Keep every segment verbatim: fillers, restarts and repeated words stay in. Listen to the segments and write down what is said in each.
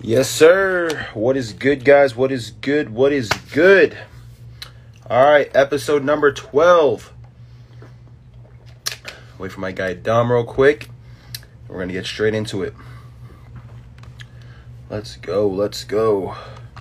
Yes, sir. What is good, guys? What is good? What is good? All right, episode number twelve. Wait for my guy Dom real quick. We're going to get straight into it. Let's go. Let's go.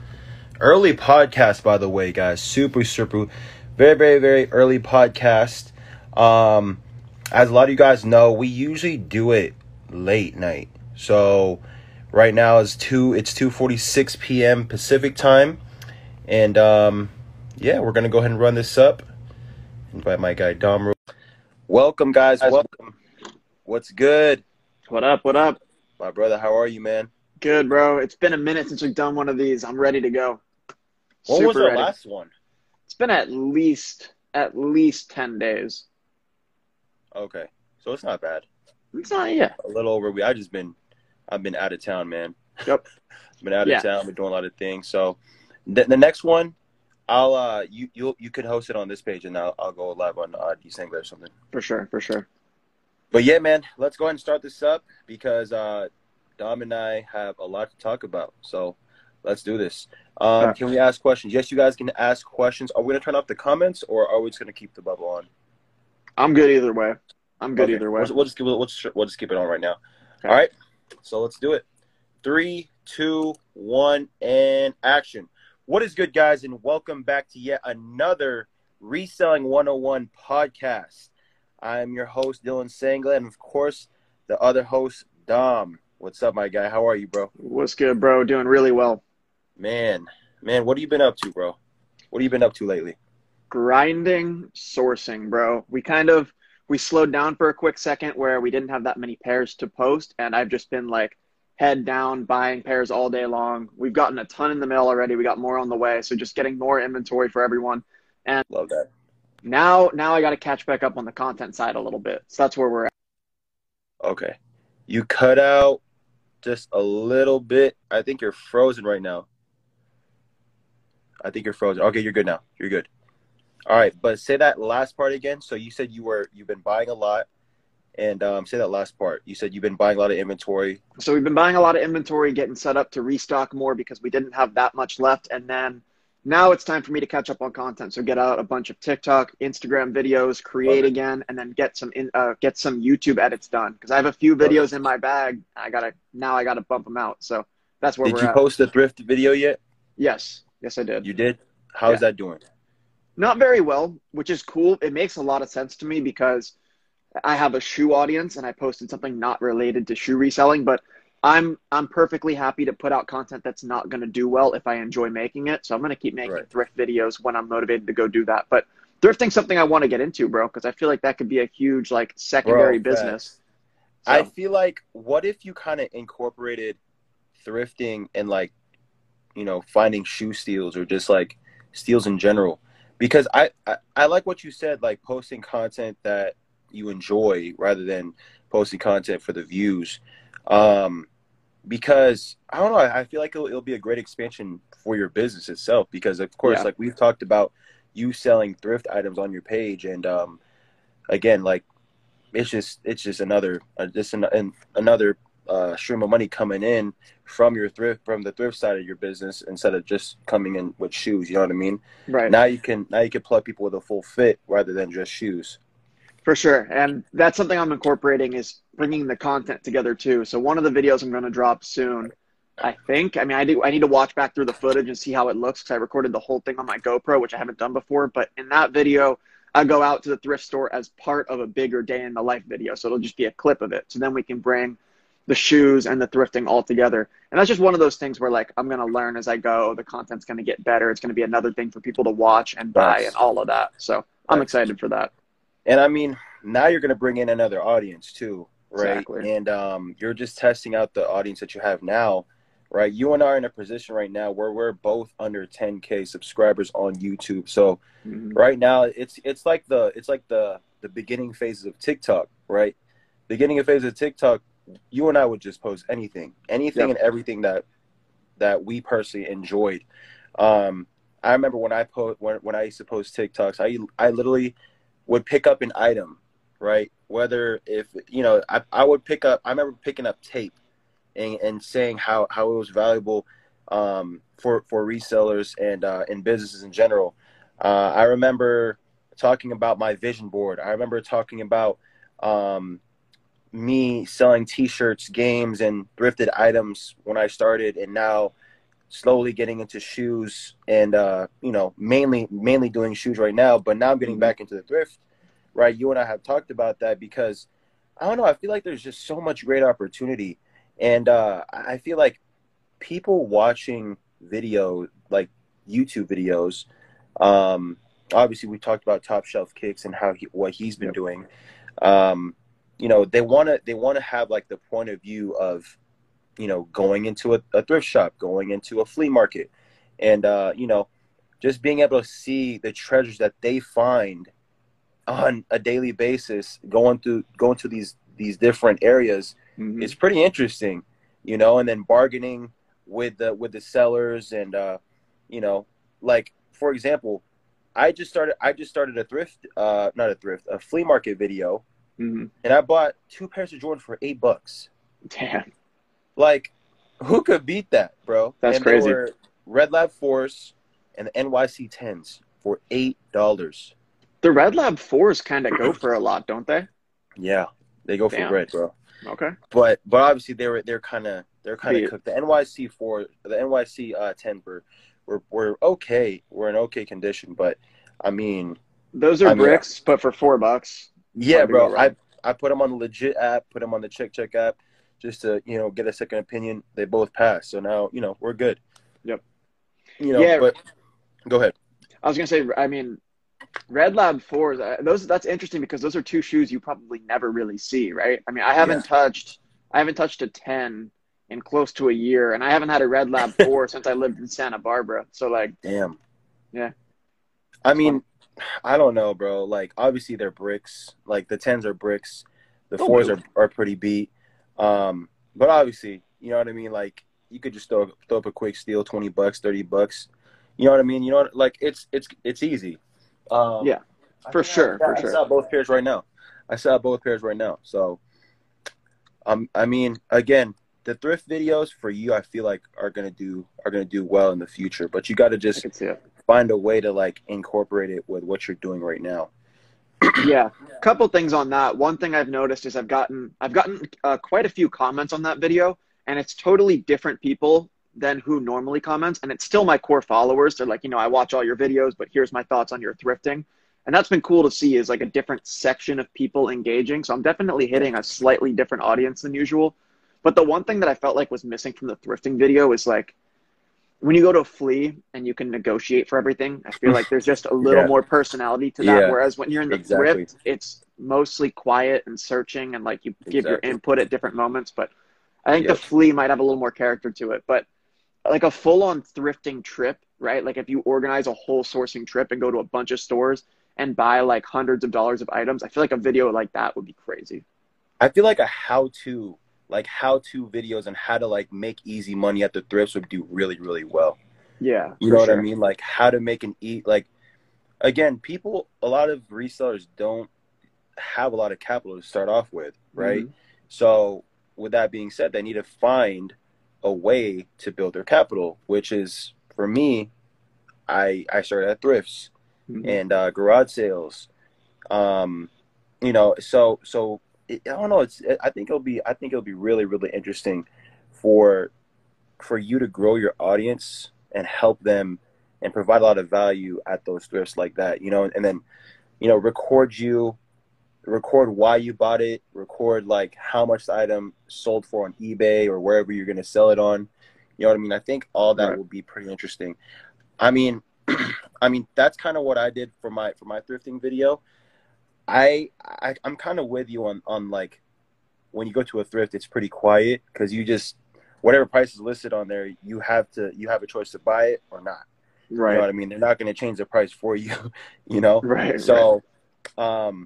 Early podcast, by the way, guys. Super, super, very, very, very early podcast. Um, as a lot of you guys know, we usually do it late night. So right now it's two. It's two forty-six p.m. Pacific time, and um, yeah, we're gonna go ahead and run this up. Invite my guy Dom. Welcome, guys. Welcome. What's good? What up? What up? My brother, how are you, man? Good, bro. It's been a minute since we've done one of these. I'm ready to go. When Super was the ready. last one? It's been at least at least ten days. Okay, so it's not bad. It's not yet. A little over. We I just been, I've been out of town, man. Yep. been out of Yeah. town. Been doing a lot of things. So the, the next one, I'll uh you you you could host it on this page, and I'll I'll go live on uh Desangler or something. For sure. For sure. But yeah, man, let's go ahead and start this up because uh, Dom and I have a lot to talk about. So let's do this. Um, Yeah. Can we ask questions? Yes, you guys can ask questions. Are we going to turn off the comments or are we just going to keep the bubble on? I'm good either way. I'm good Okay, either way. We'll, we'll, just keep, we'll, just, we'll just keep it on right now. Okay. All right. So let's do it. Three, two, one, and action. What is good, guys? And welcome back to yet another Reselling one oh one podcast. I'm your host, Dylan Sangla, and of course, the other host, Dom. What's up, my guy? How are you, bro? What's good, bro? Doing really well. Man, man, what have you been up to, bro? What have you been up to lately? Grinding, sourcing, bro. We kind of we slowed down for a quick second where we didn't have that many pairs to post, and I've just been like head down buying pairs all day long. We've gotten a ton in the mail already. We got more on the way, so just getting more inventory for everyone. And Love that. now, now I got to catch back up on the content side a little bit. So that's where we're at. Okay. You cut out just a little bit. I think you're frozen right now. I think you're frozen. Okay, you're good now. You're good. All right, but say that last part again. So you said you were you've been buying a lot, and um, say that last part. You said you've been buying a lot of inventory. So we've been buying a lot of inventory, getting set up to restock more because we didn't have that much left. And then now it's time for me to catch up on content. So get out a bunch of TikTok, Instagram videos, create again, and then get some in, uh, get some YouTube edits done because I have a few videos in my bag. I gotta now I gotta bump them out. So that's where Did we're you at. post the thrift video yet? Yes, yes I did. You did? How's Yeah. that doing? Not very well, which is cool. It makes a lot of sense to me because I have a shoe audience and I posted something not related to shoe reselling, but I'm I'm perfectly happy to put out content that's not going to do well if I enjoy making it. So I'm going to keep making Right. thrift videos when I'm motivated to go do that. But thrifting's something I want to get into, bro, because I feel like that could be a huge like secondary Bro, business. So, I feel like what if you kind of incorporated thrifting and like, you know, finding shoe steals or just like steals in general? Because I, I, I like what you said, like posting content that you enjoy rather than posting content for the views. Um, because I don't know, I, I feel like it'll, it'll be a great expansion for your business itself. Because of course, Yeah. like we've talked about you selling thrift items on your page, and um, again, like it's just it's just another uh, just an, an, another uh, stream of money coming in from your thrift from the thrift side of your business instead of just coming in with shoes. You know what I mean? right. Now you can now you can plug people with a full fit rather than just shoes. For sure. And that's something I'm incorporating is bringing the content together too. So one of the videos I'm going to drop soon, I think, I mean, I do, I need to watch back through the footage and see how it looks because I recorded the whole thing on my GoPro, which I haven't done before. But in that video, I go out to the thrift store as part of a bigger day in the life video. So it'll just be a clip of it. So then we can bring the shoes and the thrifting all together. And that's just one of those things where like, I'm going to learn as I go. The content's going to get better. It's going to be another thing for people to watch and buy Nice. and all of that. So I'm Nice. excited for that. And I mean, now you're going to bring in another audience too, right? Exactly. And um, you're just testing out the audience that you have now, right? You and I are in a position right now where we're both under ten K subscribers on YouTube. So Mhm. right now, it's it's like the it's like the the beginning phases of TikTok, right? Beginning of phase of TikTok, you and I would just post anything, anything Yep. and everything that that we personally enjoyed. Um, I remember when I post when when I used to post TikToks, I I literally would pick up an item, right? Whether if you know, I I would pick up. I remember picking up tape, and, and saying how, how it was valuable um, for for resellers and uh, and businesses in general. Uh, I remember talking about my vision board. I remember talking about um, me selling T-shirts, games, and thrifted items when I started, and now slowly getting into shoes and uh, you know mainly mainly doing shoes right now. But now I'm getting Mm-hmm. back into the thrift. Right, you and I have talked about that because I don't know. I feel like there's just so much great opportunity, and uh, I feel like people watching video like YouTube videos. Um, obviously, we talked about Top Shelf Kicks and how he, what he's been Yep. doing. Um, you know, they want to they want to have like the point of view of you know going into a, a thrift shop, going into a flea market, and uh, you know just being able to see the treasures that they find on a daily basis, going through going to these these different areas Mm-hmm. is pretty interesting, you know, and then bargaining with the with the sellers and uh, you know, like for example, I just started I just started a thrift uh not a thrift, a flea market video, Mm-hmm. and I bought two pairs of Jordan for eight bucks. Damn, Like, who could beat that, bro? that's And they crazy. were Red Lab fours and the N Y C tens for eight dollars. The Red Lab fours kind of go for a lot, don't they? Yeah, they go for Damn. bread, bro. Okay. But but obviously they were they're kind of they're kind of Beat. cooked. The N Y C four, the N Y C uh, ten were, were were okay. We're in okay condition, but I mean, Those are I mean, bricks, but for four bucks. yeah, Hard to go bro. wrong. I I put them on the legit app, put them on the Check Check app, just to you know get a second opinion. They both passed, so now you know we're good. Yep. You know, Yeah, but go ahead. I was gonna say, I mean, Red Lab fours, uh, those that's interesting because those are two shoes you probably never really see, right? I mean, I haven't Yeah. touched I haven't touched a ten in close to a year, and I haven't had a Red Lab four since I lived in Santa Barbara. So like, Damn. yeah. I It's mean, fun. I don't know, bro. Like obviously they're bricks. Like the tens are bricks. The They'll fours do. are, are pretty beat. Um, but obviously, you know what I mean? Like you could just throw throw up a quick steal, twenty bucks, thirty bucks. You know what I mean? You know what, like it's it's it's easy. Um Yeah, I for think I, sure, for I sure. saw both pairs right now. I saw both pairs right now. So um I mean again, the thrift videos for you I feel like are gonna do are gonna do well in the future. But you gotta I just can see it. find a way to like incorporate it with what you're doing right now. Yeah, couple things on that. One thing I've noticed is I've gotten I've gotten uh, quite a few comments on that video, and it's totally different people than who normally comments, and it's still my core followers. They're like, you know, I watch all your videos, but here's my thoughts on your thrifting, and that's been cool to see is like a different section of people engaging. So I'm definitely hitting a slightly different audience than usual. But the one thing that I felt like was missing from the thrifting video is like when you go to a flea and you can negotiate for everything, I feel like there's just a little Yeah. more personality to that. Yeah. Whereas when you're in the Exactly. thrift, it's mostly quiet and searching and like you give your Exactly. input at different moments. But I think Yep. the flea might have a little more character to it. But like a full on thrifting trip, right? Like if you organize a whole sourcing trip and go to a bunch of stores and buy like hundreds of dollars of items, I feel like a video like that would be crazy. I feel like a how-to, like how-to videos on how to like make easy money at the thrifts would do really, really well. Yeah, You for know what I sure. mean? Like how to make an eat. Like again, people, a lot of resellers don't have a lot of capital to start off with, right? Mhm. So with that being said, they need to find a way to build their capital, which is for me, I I started at thrifts Mhm. and uh, garage sales. Um, you know, so so it, I don't know. It's I think it'll be I think it'll be really really interesting for for you to grow your audience and help them and provide a lot of value at those thrifts like that. You know, and then you know record you record why you bought it, record like how much the item sold for on eBay or wherever you're going to sell it on. You know what I mean? I think all that Right. will be pretty interesting. I mean, I mean that's kind of what I did for my for my thrifting video. I, I I'm kind of with you on on like when you go to a thrift, it's pretty quiet because you just whatever price is listed on there, you have to you have a choice to buy it or not. You know Right. what I mean? They're not going to change the price for you, you know. Right. Right. So, um,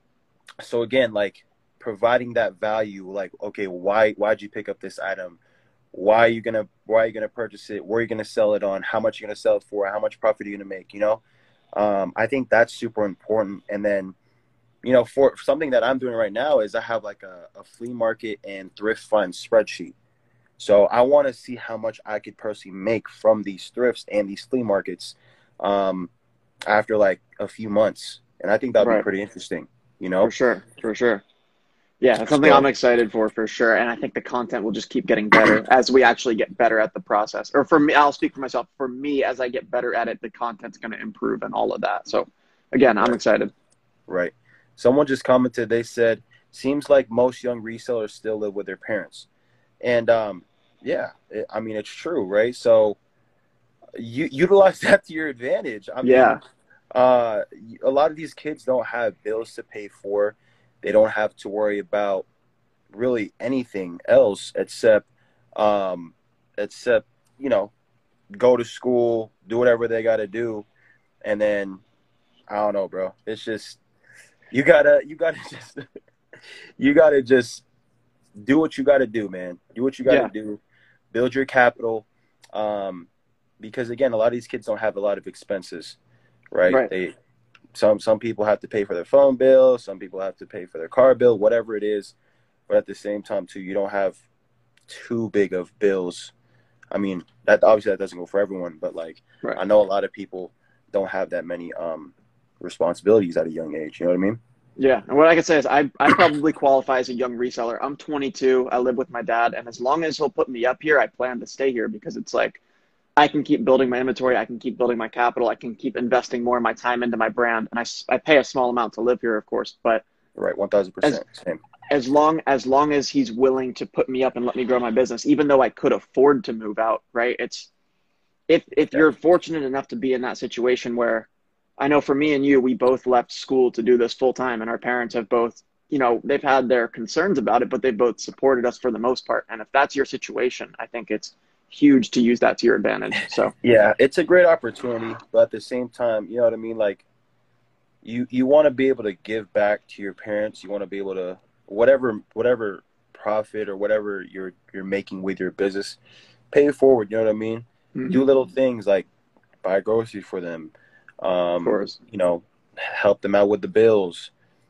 so again, like providing that value, like okay, why why'd you pick up this item? Why are you gonna why are you gonna purchase it? Where are you gonna sell it on? How much are you gonna sell it for? How much profit are you gonna make? You know, um, I think that's super important. And then, you know, for something that I'm doing right now is I have like a, a flea market and thrift fund spreadsheet. So I want to see how much I could personally make from these thrifts and these flea markets um, after like a few months. And I think that'd be Right. pretty interesting, you For know? sure. For sure. Yeah, it's something I'm So, excited for for sure. And I think the content will just keep getting better as we actually get better at the process. Or for me, I'll speak for myself. For me, as I get better at it, the content's going to improve and all of that. So again, I'm right, excited. right. Someone just commented, they said, seems like most young resellers still live with their parents. And um, yeah, it, I mean, it's true, right? So you utilize that to your advantage. I mean, Yeah. uh, a lot of these kids don't have bills to pay for. They don't have to worry about really anything else except, um, except, you know, go to school, do whatever they got to do. And then, I don't know, bro. It's just, you gotta, you gotta just, you gotta just do what you gotta do, man. Do what you gotta Yeah. do. Build your capital. Um, because again, a lot of these kids don't have a lot of expenses, right? Right. They, some, some people have to pay for their phone bill. Some people have to pay for their car bill, whatever it is. But at the same time, too, you don't have too big of bills. I mean, that obviously that doesn't go for everyone, but like Right. I know a lot of people don't have that many um, responsibilities at a young age. You know what I mean? Yeah. And what I can say is I, I probably qualify as a young reseller. I'm twenty-two. I live with my dad. And as long as he'll put me up here, I plan to stay here because it's like I can keep building my inventory. I can keep building my capital. I can keep investing more of my time into my brand. And I, I pay a small amount to live here, of course. But Right, one thousand as percent. Same. as long as long as he's willing to put me up and let me grow my business, even though I could afford to move out, right? It's if if Yeah. you're fortunate enough to be in that situation where I know for me and you, we both left school to do this full time, and our parents have both, you know, they've had their concerns about it, but they've both supported us for the most part. And if that's your situation, I think it's huge to use that to your advantage. So Yeah, it's a great opportunity, but at the same time, you know what I mean? Like you you want to be able to give back to your parents. You want to be able to whatever whatever profit or whatever you're you're making with your business, pay it forward, you know what I mean? mm, Do little things like buy groceries for them. of Um, course. you know, help them out with the bills.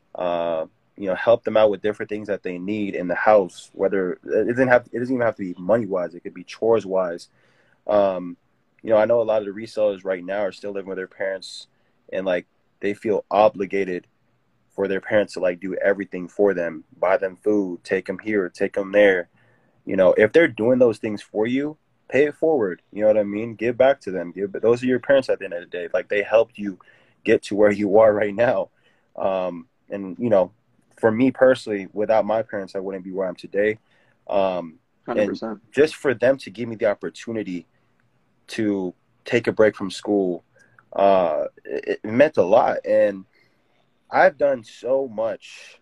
Uh, you know, help them out with different things that they need in the house. Whether it doesn't have, it doesn't even have to be money wise. It could be chores wise. Um, you know, I know a lot of the resellers right now are still living with their parents, and like they feel obligated for their parents to like do everything for them, buy them food, take them here, take them there. You know, if they're doing those things for you, pay it forward. You know what I mean? Give back to them. Give, but those are your parents at the end of the day. Like they helped you get to where you are right now. Um, and you know, for me personally, without my parents, I wouldn't be where I'm today. Um, and one hundred percent. just for them to give me the opportunity to take a break from school, uh, it, it meant a lot. And I've done so much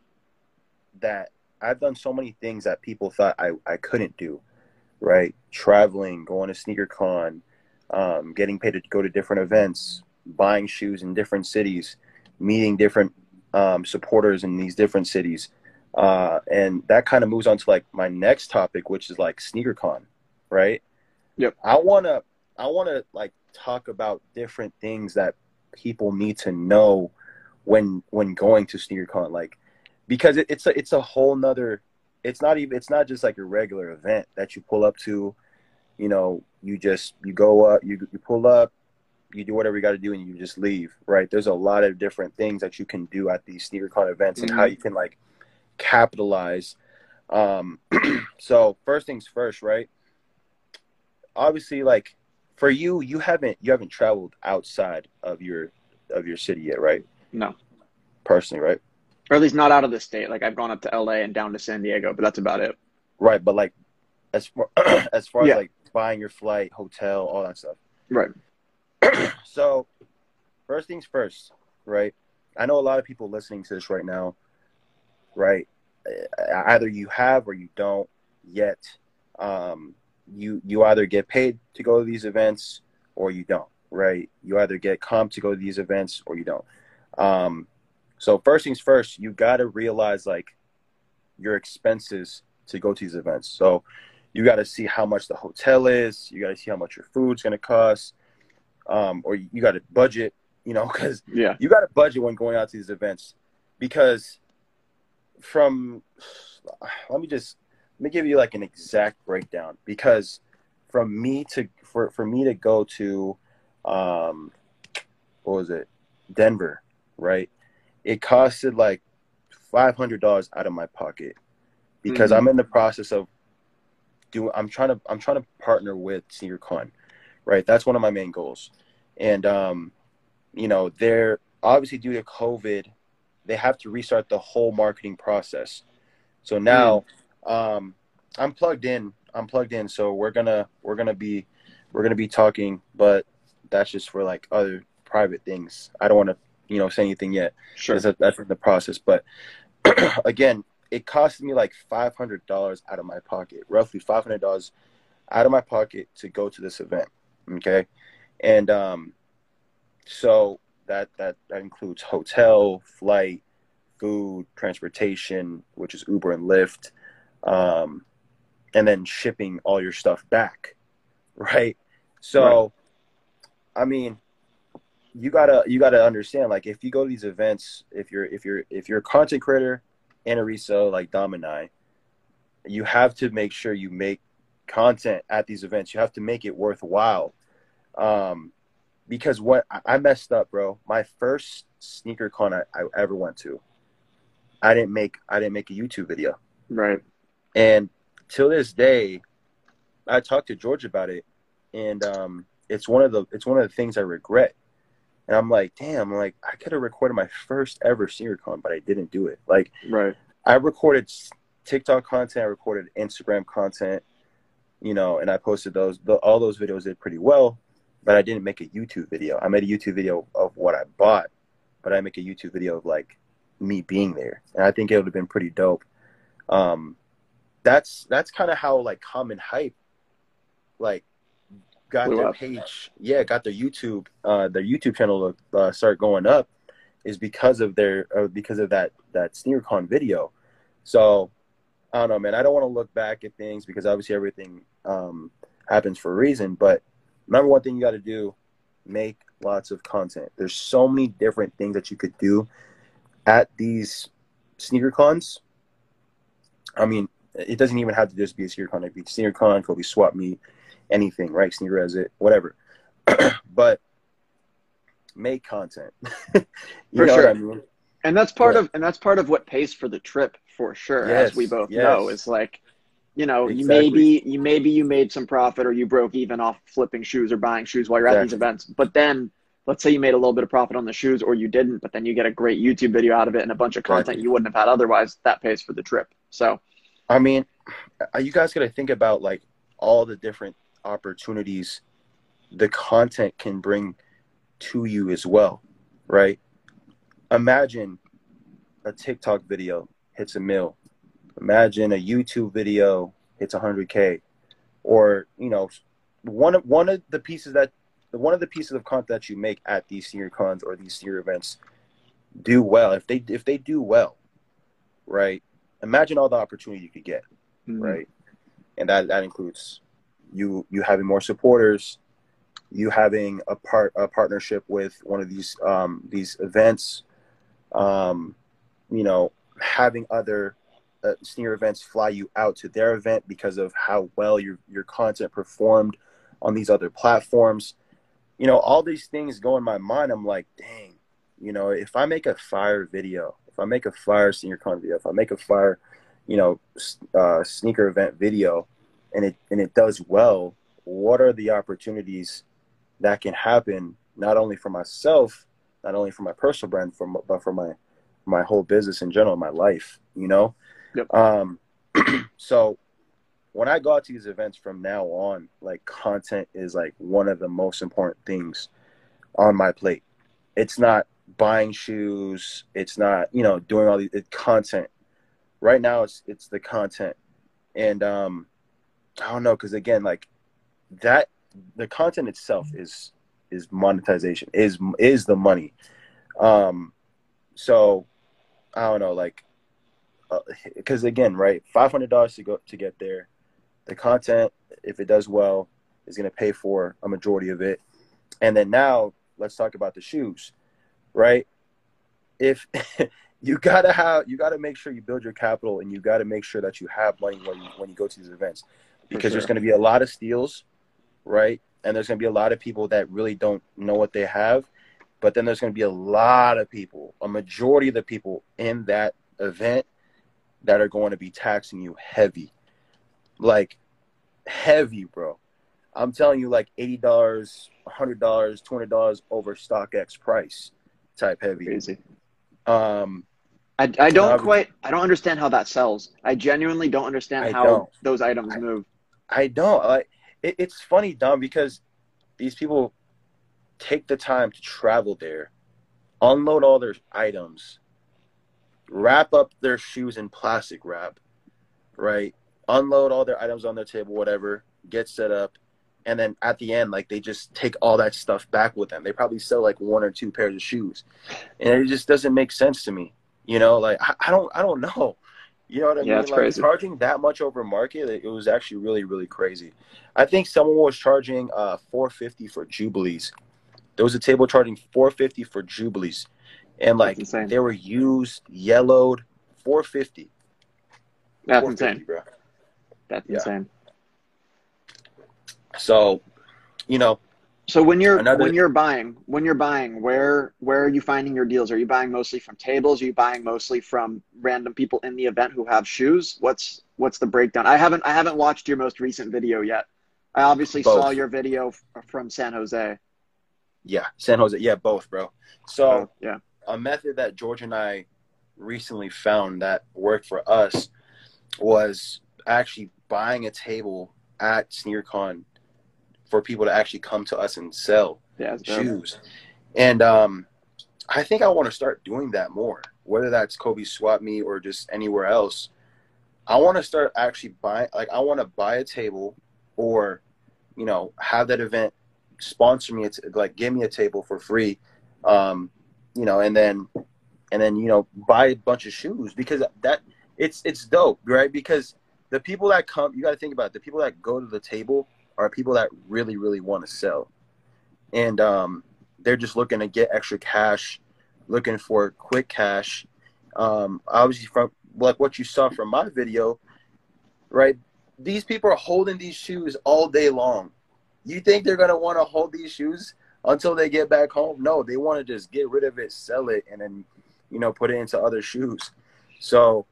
that I've done so many things that people thought I, I couldn't do, right? Traveling, going to SneakerCon, um, getting paid to go to different events, buying shoes in different cities, meeting different um, supporters in these different cities. Uh, and that kind of moves on to like my next topic, which is like SneakerCon, right? Yep. I want to, I want to like talk about different things that people need to know when, when going to SneakerCon, like, because it, it's a, it's a whole nother, it's not even, it's not just like a regular event that you pull up to, you know, you just, you go up, you, you pull up, you do whatever you got to do and you just leave, right? There's a lot of different things that you can do at these SneakerCon events and how Mm-hmm. you can like capitalize. Um, so first things first, right? Obviously, like for you, you haven't, you haven't traveled outside of your, of your city yet, right? No. Personally, right? Or at least not out of the state. Like I've gone up to L A and down to San Diego, but that's about it. Right. But like, as far, as far as Yeah. like buying your flight, hotel, all that stuff. Right. So first things first, right? I know a lot of people listening to this right now, right? Either you have or you don't yet. Um, you you either get paid to go to these events or you don't, right? You either get comp to go to these events or you don't. Um, so first things first, you got to realize like your expenses to go to these events. So you got to see how much the hotel is. You got to see how much your food's going to cost. Um, or you got to budget, you know, because Yeah. you got to budget when going out to these events. Because from, let me just let me give you like an exact breakdown, because from me to for, for me to go to um what was it Denver, right, it costed like five hundred dollars out of my pocket, because Mm-hmm. I'm in the process of doing I'm trying to I'm trying to partner with SneakerCon, right? That's one of my main goals. And um you know, they're obviously, due to COVID, they have to restart the whole marketing process. So Mm. now um I'm plugged in. I'm plugged in. So we're gonna we're gonna be we're gonna be talking, but that's just for like other private things. I don't want to, you know, say anything yet, because Sure. that, that's in the process. But again, it cost me like five hundred dollars out of my pocket, roughly five hundred dollars out of my pocket to go to this event. Okay, and um, so that that that includes hotel, flight, food, transportation, which is Uber and Lyft, um, and then shipping all your stuff back, right? Right. So, I mean, you gotta you gotta understand, like, if you go to these events, if you're if you're if you're a content creator and a reseller like Dom and I, you have to make sure you make content at these events. You have to make it worthwhile. Um, because what I messed up, bro. My first sneaker con I, I ever went to, I didn't make I didn't make a YouTube video. Right. And till this day, I talked to George about it, and um, it's one of the it's one of the things I regret. And I'm like, damn, like I could have recorded my first ever SneakerCon, but I didn't do it. Like, Right. I recorded TikTok content, I recorded Instagram content, you know, and I posted those. The, all those videos did pretty well, but I didn't make a YouTube video. I made a YouTube video of what I bought, but I didn't make a YouTube video of like me being there, and I think it would have been pretty dope. Um, that's that's kind of how like Common Hype like got Blew their up. page, yeah, got their YouTube, uh, their YouTube channel to uh, start going up, is because of their uh, because of that that SneakerCon video. So I don't know, man. I don't want to look back at things, because obviously everything um, happens for a reason. But number one thing you got to do, make lots of content. There's so many different things that you could do at these sneaker cons. I mean, it doesn't even have to just be a sneaker con. It could be sneaker con, it could be swap meet, anything, right? Sneaker as it, whatever. But make content. you For know what I sure. mean? And that's Go part ahead. of and that's part of what pays for the trip for sure, as we Yes, both know, yes, is like, you know, you exactly, maybe you maybe you made some profit, or you broke even off flipping shoes or buying shoes while you're at these exactly, events. But then let's say you made a little bit of profit on the shoes, or you didn't, but then you get a great YouTube video out of it and a bunch of content exactly. you wouldn't have had otherwise. That pays for the trip. So I mean, you guys got to think about like all the different opportunities the content can bring to you as well, right? Imagine a TikTok video hits a mil. Imagine a YouTube video hits one hundred K, or you know, one of one of the pieces that one of the pieces of content that you make at these senior cons or these senior events do well. If they if they do well, right? Imagine all the opportunity you could get, mhm. right? And that that includes you you having more supporters, you having a part a partnership with one of these um, these events, um, you know, having other uh, senior events fly you out to their event because of how well your your content performed on these other platforms. You know, all these things go in my mind. I'm like, dang, you know, if I make a fire video, if I make a fire senior con video, if I make a fire, you know, uh, sneaker event video, and it and it does well, what are the opportunities that can happen, not only for myself, not only for my personal brand, for, but for my my whole business in general, my life, you know? Yep. Um, so when I go out to these events from now on, like content is like one of the most important things on my plate. It's not buying shoes. It's not, you know, doing all these it's content. Right now, it's it's the content, and um, I don't know, because again, like that, the content itself is is monetization, is is the money. Um, so I don't know, like, because uh, again, right, five hundred dollars to go to get there. The content, if it does well, is going to pay for a majority of it. And then now let's talk about the shoes, right? If you gotta have you gotta make sure you build your capital, and you gotta make sure that you have money when you when you go to these events, For because there's sure. gonna be a lot of steals, right? And there's gonna be a lot of people that really don't know what they have, but then there's gonna be a lot of people, a majority of the people in that event that are going to be taxing you heavy, like heavy, bro. I'm telling you, like eighty dollars, one hundred dollars, two hundred dollars over StockX price type heavy. Crazy. Um, I, I and don't obviously, quite, I don't understand how that sells. I genuinely don't understand I how don't. those items I, move. I don't. Like, it, it's funny, Dom, because these people take the time to travel there, unload all their items, wrap up their shoes in plastic wrap, right? Unload all their items on their table, whatever, get set up, and then at the end, like they just take all that stuff back with them. They probably sell like one or two pairs of shoes, and it just doesn't make sense to me. You know, like I, I don't, I don't know. You know what I Yeah, mean? it's Like crazy. charging that much over market, it, it was actually really, really crazy. I think someone was charging uh four fifty for Jubilees. There was a table charging four fifty for Jubilees, and That's like insane. they were used, yellowed, four fifty, That's four fifty, insane. bro. That's Yeah. insane. So, you know, So when you're another when you're buying, when you're buying, where where are you finding your deals? Are you buying mostly from tables? Are you buying mostly from random people in the event who have shoes? What's what's the breakdown? I haven't I haven't watched your most recent video yet. I obviously saw both. your video f- from San Jose. Yeah, San Jose. Yeah, both, bro. Oh, So yeah. a method that George and I recently found that worked for us was actually buying a table at SneakerCon for people to actually come to us and sell Yeah, it's dope. shoes. And um, I think I want to start doing that more, whether that's Kobe Swap Me or just anywhere else. I want to start actually buying, like, I want to buy a table, or, you know, have that event sponsor me, it's like give me a table for free, um, you know, and then, and then, you know, buy a bunch of shoes, because that it's, it's dope, right? Because the people that come, you got to think about it, the people that go to the table are people that really, really want to sell. And um, they're just looking to get extra cash, looking for quick cash. Um, obviously, from like what you saw from my video, right? These people are holding these shoes all day long. You think they're gonna want to hold these shoes until they get back home? No, they want to just get rid of it, sell it, and then, you know, put it into other shoes. So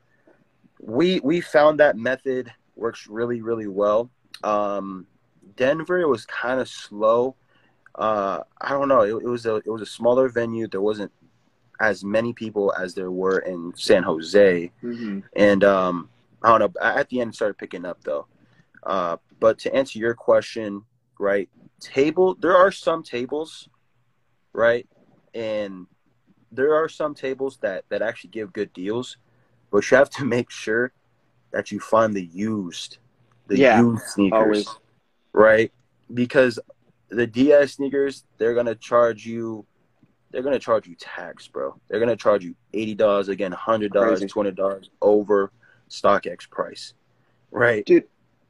we we found that method works really, really well. Um, Denver was kind of slow. Uh, I don't know. It, it was a it was a smaller venue. There wasn't as many people as there were in San Jose, Hmm. and um, I don't know. At the end, it started picking up though. Uh, but to answer your question, right? Table. There are some tables, right, and there are some tables that that actually give good deals, but you have to make sure that you find the used, the Yeah, used sneakers, always. right? Because the D S sneakers, they're gonna charge you, they're gonna charge you tax, bro. They're gonna charge you eighty dollars again, hundred dollars, Crazy. two hundred dollars over StockX price, right? Dude,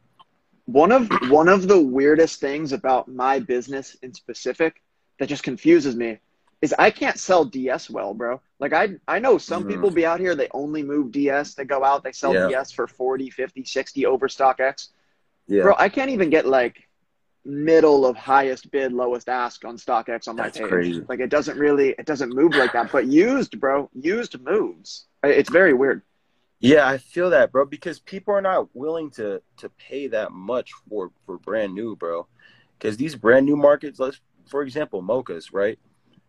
one of one of the weirdest things about my business in specific that just confuses me is I can't sell D S well, bro. Like I I know some Mm, people be out here, they only move D S, they go out, they sell yeah, D S for forty, fifty, sixty over StockX. yeah, Bro, I can't even get like middle of highest bid, lowest ask on StockX on my that's page. crazy. Like it doesn't really it doesn't move like that. But used, bro, used moves. It's very weird. Yeah, I feel that, bro, because people are not willing to to pay that much for for brand new, bro. Because these brand new markets, let's for example, mochas, right?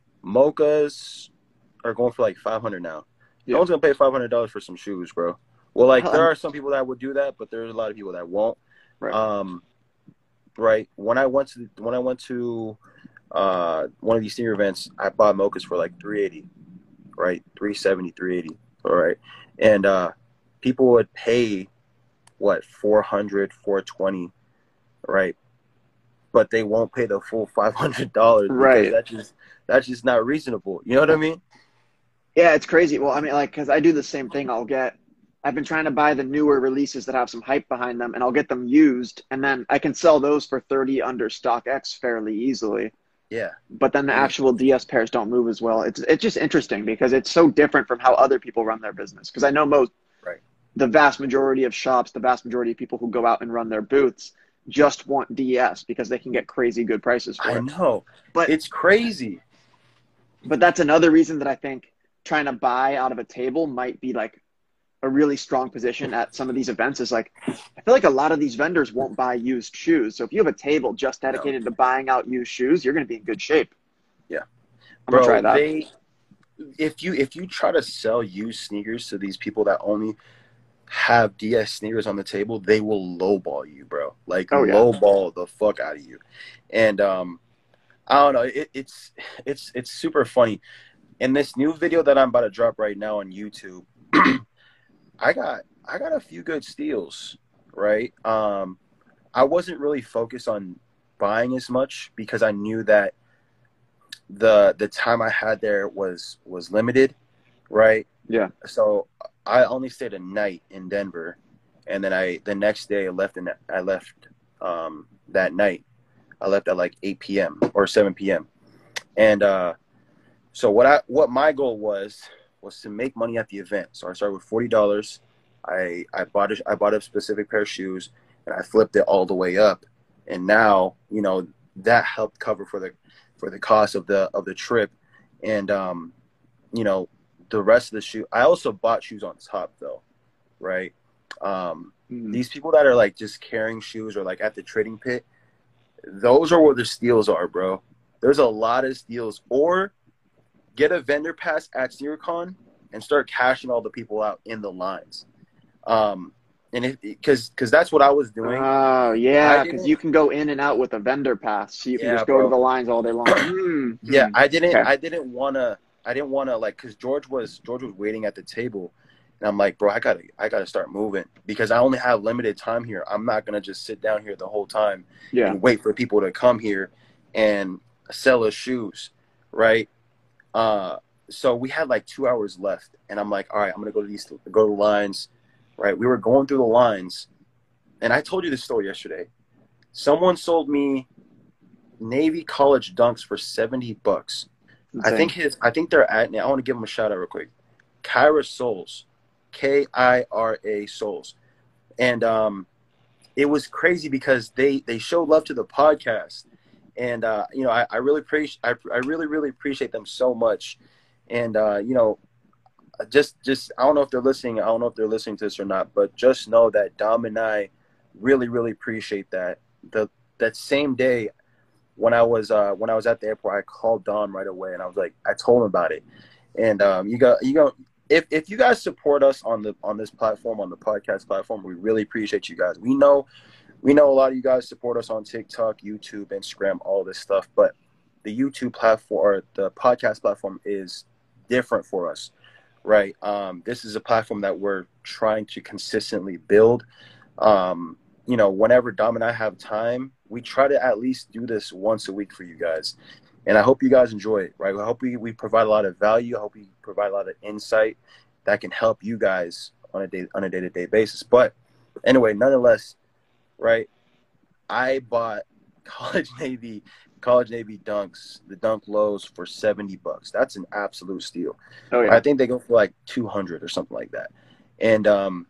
Mochas are going for like five hundred now. No Yeah. one's gonna pay five hundred dollars for some shoes, bro. Well, like Hell, there I'm, are some people that would do that, but there's a lot of people that won't. right. Um, right. When I went to when I went to uh one of these senior events, I bought mochas for like three eighty, right? three seventy, three eighty. All right. And uh people would pay what, four hundred, four twenty, right? But they won't pay the full five hundred dollars because Right. that's just that's just not reasonable. You know what I mean? Yeah, it's crazy. Well, I mean, like, because I do the same thing. I'll get, I've been trying to buy the newer releases that have some hype behind them, and I'll get them used, and then I can sell those for thirty under StockX fairly easily. Yeah. but then the And actual D S pairs don't move as well. It's it's just interesting because it's so different from how other people run their business. Because I know most, right. the vast majority of shops, the vast majority of people who go out and run their booths just want D S because they can get crazy good prices for I it. know. But It's crazy. but that's another reason that I think trying to buy out of a table might be like a really strong position at some of these events. Is like, I feel like a lot of these vendors won't buy used shoes. So if you have a table just No. dedicated to buying out used shoes, you're going to be in good shape. Yeah. I'm going to try Bro, that. they if you if you try to sell used sneakers to these people that only have D S sneakers on the table, they will lowball you, bro. Like Oh, yeah. lowball the fuck out of you. And um I don't know, it, it's it's it's super funny. In this new video that I'm about to drop right now on YouTube, I got I got a few good steals, right? Um I wasn't really focused on buying as much because I knew that the the time I had there was was limited, right? Yeah. So I only stayed a night in Denver, and then I the next day I left and I left um, that night. I left at like eight p.m. or seven p.m. And uh, so what I what my goal was was to make money at the event. So I started with forty dollars. I I bought a, I bought a specific pair of shoes and I flipped it all the way up, and now you know that helped cover for the for the cost of the of the trip, and um, you know, the rest of the shoe. I also bought shoes on top though, right? Um, Mm. These people that are like just carrying shoes or like at the trading pit, those are where the steals are, bro. There's a lot of steals. Or get a vendor pass at SneakerCon and start cashing all the people out in the lines. Um, and it because because that's what I was doing. Oh, I yeah, because didn't. you can go in and out with a vendor pass. So you can Yeah, just go to bro. the lines all day long. Mm. Yeah, Mm. I didn't. Okay. I didn't wanna. I didn't wanna like because George was George was waiting at the table, and I'm like, bro, I gotta I gotta start moving because I only have limited time here. I'm not gonna just sit down here the whole time Yeah. and wait for people to come here and sell us shoes, right? Uh, so we had like two hours left, and I'm like, all right, I'm gonna go to these go to the lines, right? We were going through the lines, and I told you this story yesterday. Someone sold me Navy college dunks for seventy bucks. I think his I think they're at I want to give him a shout out real quick. Kyra Souls. K I R A Souls. And um it was crazy because they they showed love to the podcast. And uh, you know, I, I really appreciate I, I really, really appreciate them so much. And uh, you know, just just I don't know if they're listening, I don't know if they're listening to this or not, but just know that Dom and I really, really appreciate that. The that same day when I was uh, when I was at the airport, I called Don right away, and I was like, I told him about it. And um, you got you go if if you guys support us on the on this platform, on the podcast platform, we really appreciate you guys. We know we know a lot of you guys support us on TikTok, YouTube, Instagram, all this stuff, but the YouTube platform or the podcast platform is different for us, right? Um, this is a platform that we're trying to consistently build. Um, you know, whenever Dom and I have time, we try to at least do this once a week for you guys. And I hope you guys enjoy it, right? I hope we, we provide a lot of value. I hope we provide a lot of insight that can help you guys on a day on a day-to-day basis. But anyway, nonetheless, right, I bought College Navy College Navy dunks, the dunk lows for seventy bucks. That's an absolute steal. Oh, yeah. I think they go for like two hundred or something like that. And um,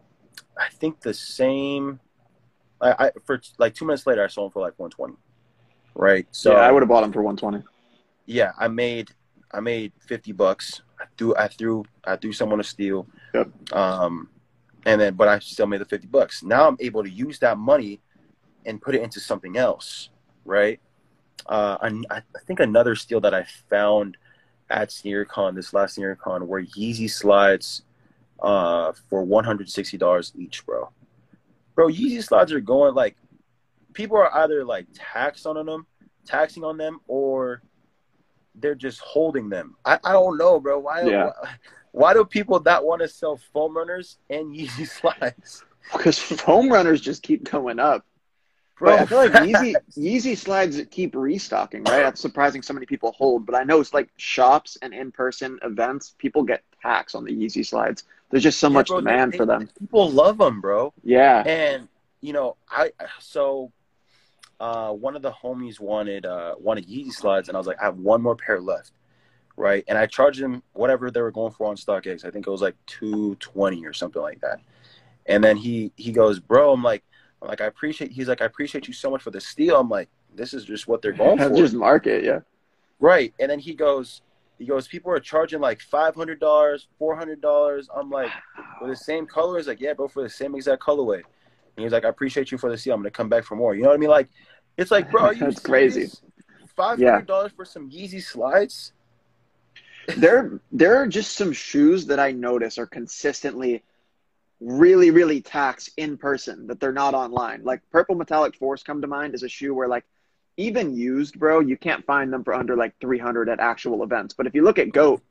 I think the same I, I for like two minutes later I sold them for like one twenty. Right? So yeah, I would have bought them for one twenty. Yeah, I made I made fifty bucks. I threw I threw I threw someone a steal. Yep. Um and then but I still made the fifty bucks. Now I'm able to use that money and put it into something else, right? Uh I, I think another steal that I found at SneakerCon, this last SneakerCon, were Yeezy slides uh for one hundred sixty dollars each, bro. Bro, Yeezy slides are going like people are either like taxed on them, taxing on them, or they're just holding them. I, I don't know, bro. Why, Yeah. why why do people not want to sell foam runners and Yeezy slides? Because foam runners just keep going up. Bro, But I feel like Yeezy Yeezy slides keep restocking, right? That's surprising so many people hold. But I know it's like shops and in-person events, people get tax on the Yeezy slides. There's just so yeah, much bro, demand they, for them. people love them, bro. Yeah. And you know, I so uh, one of the homies wanted uh, wanted Yeezy slides, and I was like, I have one more pair left, right? And I charged him whatever they were going for on StockX. I think it was like two twenty or something like that. And then he he goes, bro, I'm like, I'm like, I appreciate. He's like, I appreciate you so much for the steal. I'm like, this is just what they're going for, Just market, yeah. right? And then he goes, he goes, people are charging like five hundred dollars, four hundred dollars. I'm like, for the same color? He's like, yeah, bro, for the same exact colorway. And he's like, I appreciate you for the steal. I'm gonna come back for more. You know what I mean? Like, it's like, bro, are you That's serious? crazy. Five hundred dollars yeah. for some Yeezy slides? there, there are just some shoes that I notice are consistently really, really taxed in person that they're not online. Like Purple Metallic Force come to mind as a shoe where like even used, bro, you can't find them for under like three hundred at actual events. But if you look at GOAT,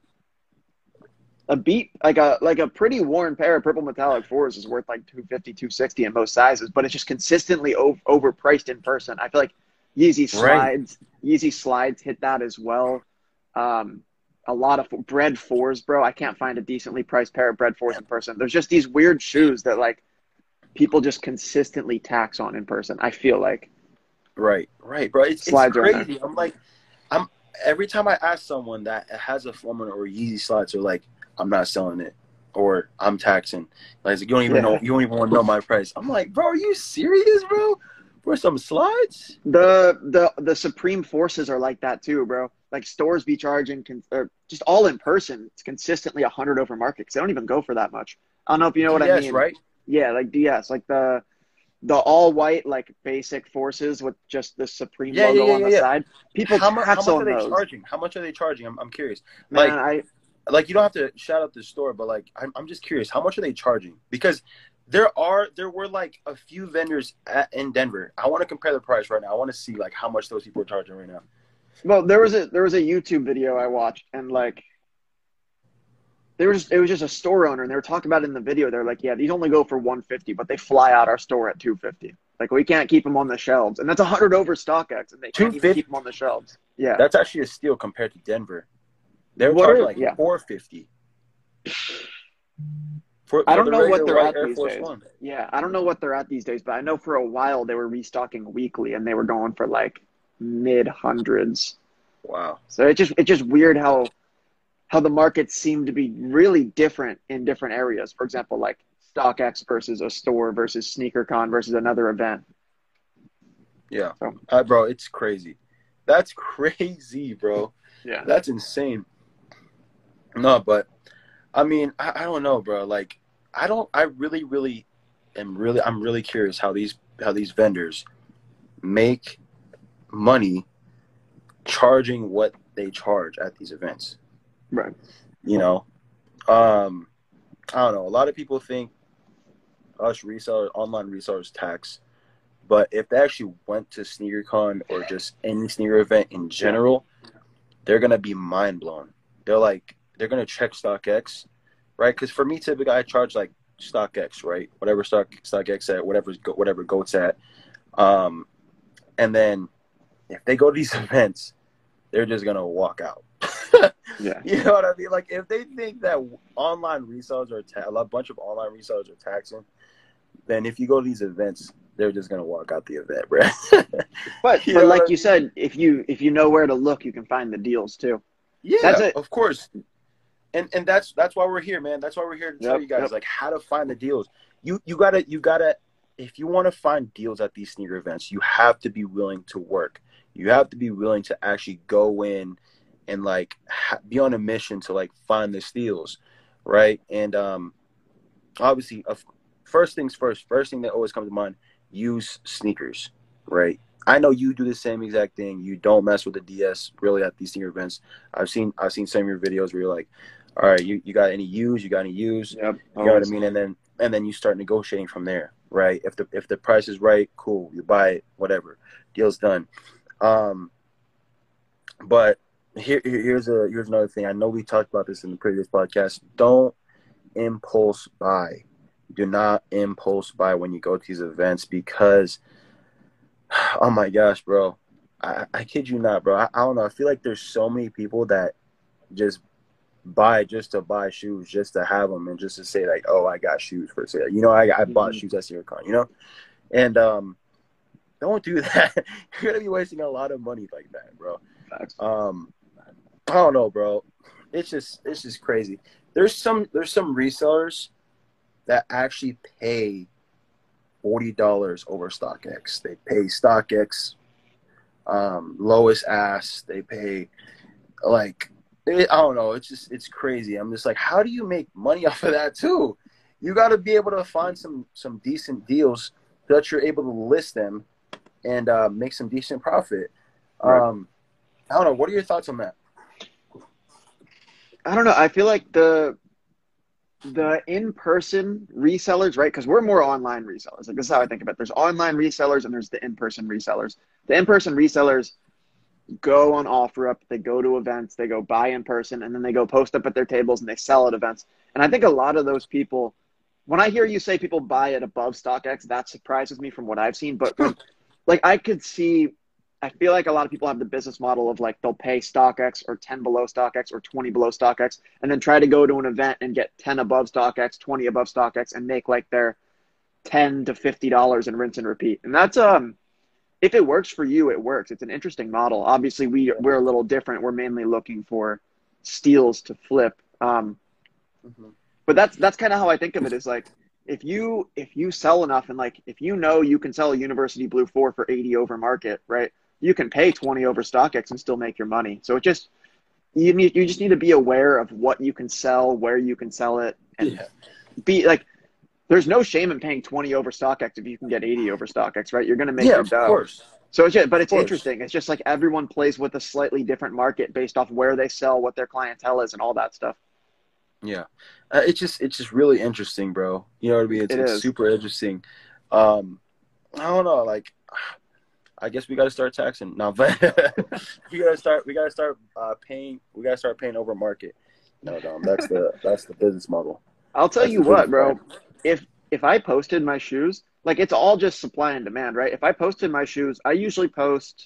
a beat like a like a pretty worn pair of Purple Metallic Fours is worth like two fifty, two sixty in most sizes, but it's just consistently over, overpriced in person. I feel like Yeezy slides, right. Yeezy slides hit that as well. Um, a lot of Bread Fours, bro. I can't find a decently priced pair of Bread Fours in person. There's just these weird shoes that like people just consistently tax on in person. I feel like. Right, right, bro. It's, it's crazy. I'm like, I'm every time I ask someone that has a Foreman or Yeezy slides, they're like, I'm not selling it, or I'm taxing. Like, you don't even yeah. know, you don't even want to know my price. I'm like, bro, are you serious, bro? For some slides? The the the Supreme Forces are like that too, bro. Like stores be charging, or just all in person, it's consistently a hundred over market because they don't even go for that much. I don't know if you know what D S, I mean. Right? Yeah, like D S, like the the all white like basic Forces with just the Supreme yeah, logo yeah, yeah, on the yeah. side. People how, mu- how much are they those. charging? How much are they charging? I'm I'm curious. Man, like, I like you don't have to shout out the store, but like I'm I'm just curious. How much are they charging? Because there are there were like a few vendors at, in Denver. I want to compare the price right now. I want to see like how much those people are charging right now. Well, there was a there was a YouTube video I watched, and like there was it was just a store owner, and they were talking about it in the video. They're like, yeah, these only go for one fifty, but they fly out our store at two fifty. Like we can't keep them on the shelves, and that's a hundred over StockX, and they can't even keep them on the shelves. Yeah, that's actually a steal compared to Denver. They're what charging are, like yeah. four fifty. For, I for don't the know what they're at Air these Force days. One. Yeah, I don't know what they're at these days, but I know for a while they were restocking weekly, and they were going for like mid hundreds. Wow. So it just it's just weird how how the markets seem to be really different in different areas. For example, like StockX versus a store versus SneakerCon versus another event. Yeah, so. uh, bro, it's crazy. That's crazy, bro. Yeah, that's insane. No, but I mean, I, I don't know, bro. Like, I don't. I really, really am really. I'm really curious how these how these vendors make money charging what they charge at these events. Right. You know, um, I don't know. A lot of people think us resellers, online resellers, tax. But if they actually went to SneakerCon or just any sneaker event in general, they're gonna be mind blown. They're like, they're gonna check StockX, right? Because for me, typically, I charge like StockX, right? Whatever stock StockX at, whatever whatever GOAT's at, um, and then if they go to these events, they're just gonna walk out. Yeah, you know what I mean? Like if they think that online resellers are ta- a bunch of online resellers are taxing, then if you go to these events, they're just gonna walk out the event, bro. but but like you said, if you if you know where to look, you can find the deals too. Yeah, that's it. Of course. And and that's that's why we're here, man. That's why we're here to tell yep, you guys yep. like how to find the deals. You you gotta you gotta if you want to find deals at these sneaker events, you have to be willing to work. You have to be willing to actually go in and like ha- be on a mission to like find the steals, right? And um, obviously, of first things first. First thing that always comes to mind: use sneakers, right? I know you do the same exact thing. You don't mess with the D S really at these sneaker events. I've seen I've seen some of your videos where you're like, all right, you, you got any use? You got any use? Yep, you know what I mean? And then and then you start negotiating from there, right? If the if the price is right, cool, you buy it, whatever, deal's done. Um, but here here's a here's another thing. I know we talked about this in the previous podcast. Don't impulse buy. Do not impulse buy when you go to these events because, oh my gosh, bro, I, I kid you not, bro. I, I don't know. I feel like there's so many people that just buy just to buy shoes, just to have them, and just to say like, oh, I got shoes for sale. You know, I I bought mm-hmm. shoes at SneakerCon. You know, and um, don't do that. You're gonna be wasting a lot of money like that, bro. Facts. Um, I don't know, bro. It's just it's just crazy. There's some there's some resellers that actually pay forty dollars over StockX. They pay StockX um, lowest ask. They pay like it, I don't know. It's just it's crazy. I'm just like, how do you make money off of that too? You got to be able to find some some decent deals so that you're able to list them and uh, make some decent profit. Right. Um, I don't know. What are your thoughts on that? I don't know. I feel like the the in-person resellers, right? Because we're more online resellers. Like this is how I think about it. There's online resellers and there's the in-person resellers. The in-person resellers go on OfferUp, they go to events, they go buy in person, and then they go post up at their tables and they sell at events. And I think a lot of those people, when I hear you say people buy it above StockX, that surprises me from what I've seen. But when, like I could see, I feel like a lot of people have the business model of like they'll pay StockX or ten below StockX or twenty below StockX and then try to go to an event and get ten above StockX, twenty above StockX and make like their ten to fifty dollars and rinse and repeat. And that's, um, if it works for you, it works. It's an interesting model. Obviously we, we're a little different. We're mainly looking for steals to flip. Um, Mm-hmm. but that's, that's kind of how I think of it is like, if you, if you sell enough and like, if you know you can sell a University Blue four for eighty over market, right? You can pay twenty over StockX and still make your money. So it just, you need, you just need to be aware of what you can sell, where you can sell it, and Yeah. be like, there's no shame in paying twenty over StockX if you can get eighty over StockX, right? You're going to make Yeah, your of dough. course. So it's just, but Of it's course. interesting. It's just like everyone plays with a slightly different market based off where they sell, what their clientele is, and all that stuff. Yeah, uh, it's just it's just really interesting, bro. You know what I mean? It's It it's is. super interesting. Um, I don't know, like, I guess we got to start taxing. No, but we gotta start. We gotta start uh, paying. We gotta start paying over market. No, no, that's the that's the business model. I'll tell That's you the what, business bro. plan. If if I posted my shoes, like it's all just supply and demand, right? If I posted my shoes, I usually post,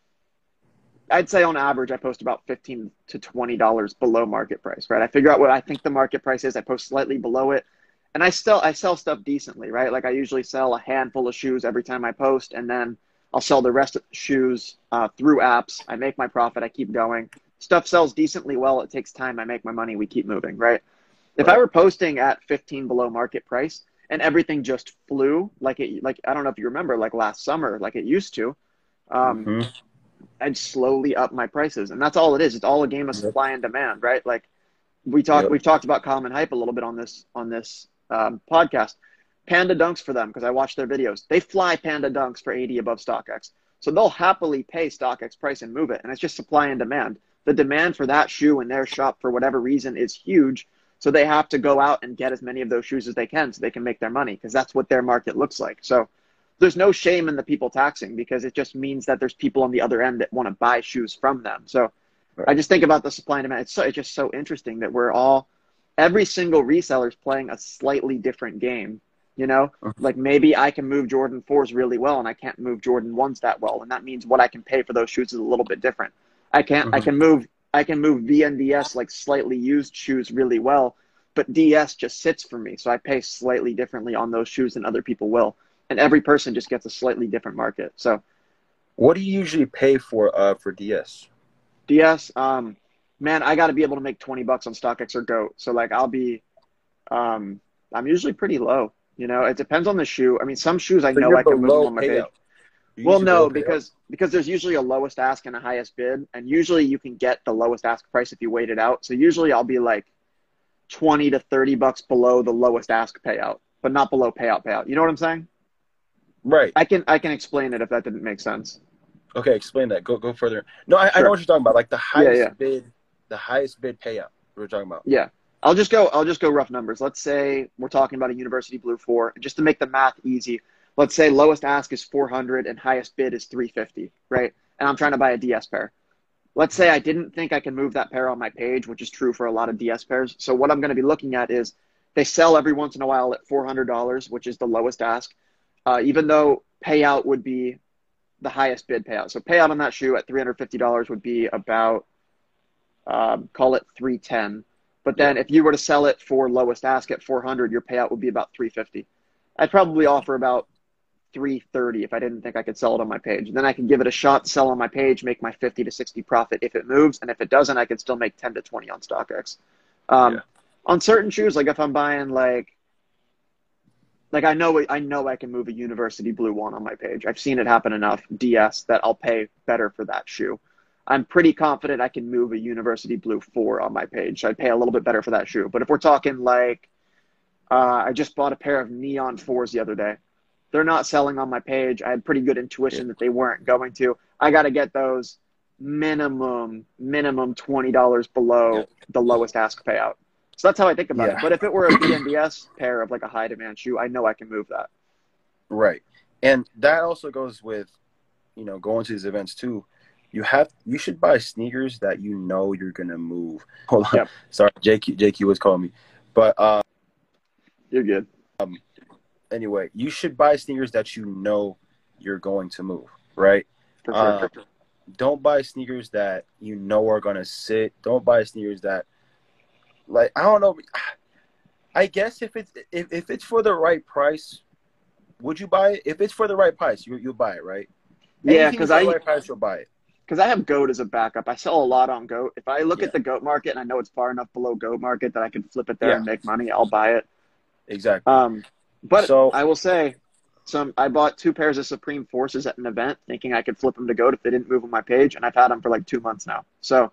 I'd say on average, I post about fifteen to twenty dollars below market price, right? I figure out what I think the market price is. I post slightly below it, and I still I sell stuff decently, right? Like I usually sell a handful of shoes every time I post, and then I'll sell the rest of the shoes uh, through apps. I make my profit. I keep going. Stuff sells decently well. It takes time. I make my money. We keep moving, right? If I Right. were posting at fifteen below market price and everything just flew like it, like I don't know if you remember, like last summer, like it used to, um, Mm-hmm. I'd slowly up my prices, and that's all it is. It's all a game of Yep. supply and demand, right? Like we talk, Yep. we've talked about Common Hype a little bit on this on this um, podcast. Panda Dunks for them because I watch their videos. They fly Panda Dunks for eighty above StockX, so they'll happily pay StockX price and move it, and it's just supply and demand. The demand for that shoe in their shop for whatever reason is huge. So they have to go out and get as many of those shoes as they can so they can make their money because that's what their market looks like. So there's no shame in the people taxing because it just means that there's people on the other end that want to buy shoes from them. So Right. I just think about the supply and demand. It's, so, it's just so interesting that we're all, every single reseller is playing a slightly different game. You know, like maybe I can move Jordan fours really well and I can't move Jordan ones that well. And that means what I can pay for those shoes is a little bit different. I can't, I Mm-hmm. can move I can move V N D S like slightly used shoes really well, but D S just sits for me. So I pay slightly differently on those shoes than other people will. And every person just gets a slightly different market. So What do you usually pay for uh for D S? D S, um, man, I got to be able to make twenty bucks on StockX or GOAT. So like I'll be, um, I'm usually pretty low. You know, it depends on the shoe. I mean, some shoes I So know you're I can move them below on my page. payout. You're Well, usually below no, payout. because because there's usually a lowest ask and a highest bid, and usually you can get the lowest ask price if you wait it out. So usually I'll be like twenty to thirty bucks below the lowest ask payout, but not below payout payout. You know what I'm saying? Right. I can I can explain it if that didn't make sense. Okay. Explain that. Go go further. No, I, I know Sure. what you're talking about. Like the Yeah, highest yeah, bid, the highest bid payout. We're talking about. yeah. I'll just go I'll just go rough numbers. Let's say we're talking about a University Blue four, and just to make the math easy, let's say lowest ask is four hundred and highest bid is three fifty, right? And I'm trying to buy a D S pair. Let's say I didn't think I can move that pair on my page, which is true for a lot of D S pairs. So what I'm going to be looking at is they sell every once in a while at four hundred dollars, which is the lowest ask, uh, even though payout would be the highest bid payout. So payout on that shoe at three hundred fifty dollars would be about, um, call it three ten. But then Yeah. if you were to sell it for lowest ask at four hundred, your payout would be about three fifty. I'd probably offer about three thirty if I didn't think I could sell it on my page. Then I could give it a shot, sell on my page, make my fifty to sixty profit if it moves, and if it doesn't, I could still make ten to twenty on StockX. Um, Yeah. On certain shoes, like if I'm buying like like I know I know I can move a University Blue one on my page. I've seen it happen enough, D S, that I'll pay better for that shoe. I'm pretty confident I can move a University Blue four on my page. So I'd pay a little bit better for that shoe. But if we're talking like, uh, I just bought a pair of Neon fours the other day. They're not selling on my page. I had pretty good intuition Yeah. that they weren't going to. I got to get those minimum, minimum twenty dollars below Yeah. the lowest ask payout. So that's how I think about Yeah. it. But if it were a B N D S pair of like a high demand shoe, I know I can move that. Right. And that also goes with, you know, going to these events too. You have you should buy sneakers that you know you're gonna move. Hold on. Yep. Sorry, J Q J Q was calling me. But uh You're good. anyway, you should buy sneakers that you know you're going to move, right? For sure. Um, don't buy sneakers that you know are gonna sit. Don't buy sneakers that, like, I don't know. I guess if it's if, if it's for the right price, would you buy it? If it's for the right price, you you'll buy it, right? Yeah, Anything because for I the right price, you'll buy it. because I have GOAT as a backup. I sell a lot on GOAT. If I look Yeah. at the GOAT market and I know it's far enough below GOAT market that I can flip it there Yeah. and make money, I'll buy it. Exactly. Um, but So- I will say, some I bought two pairs of Supreme Forces at an event, thinking I could flip them to GOAT if they didn't move on my page, and I've had them for like two months now. So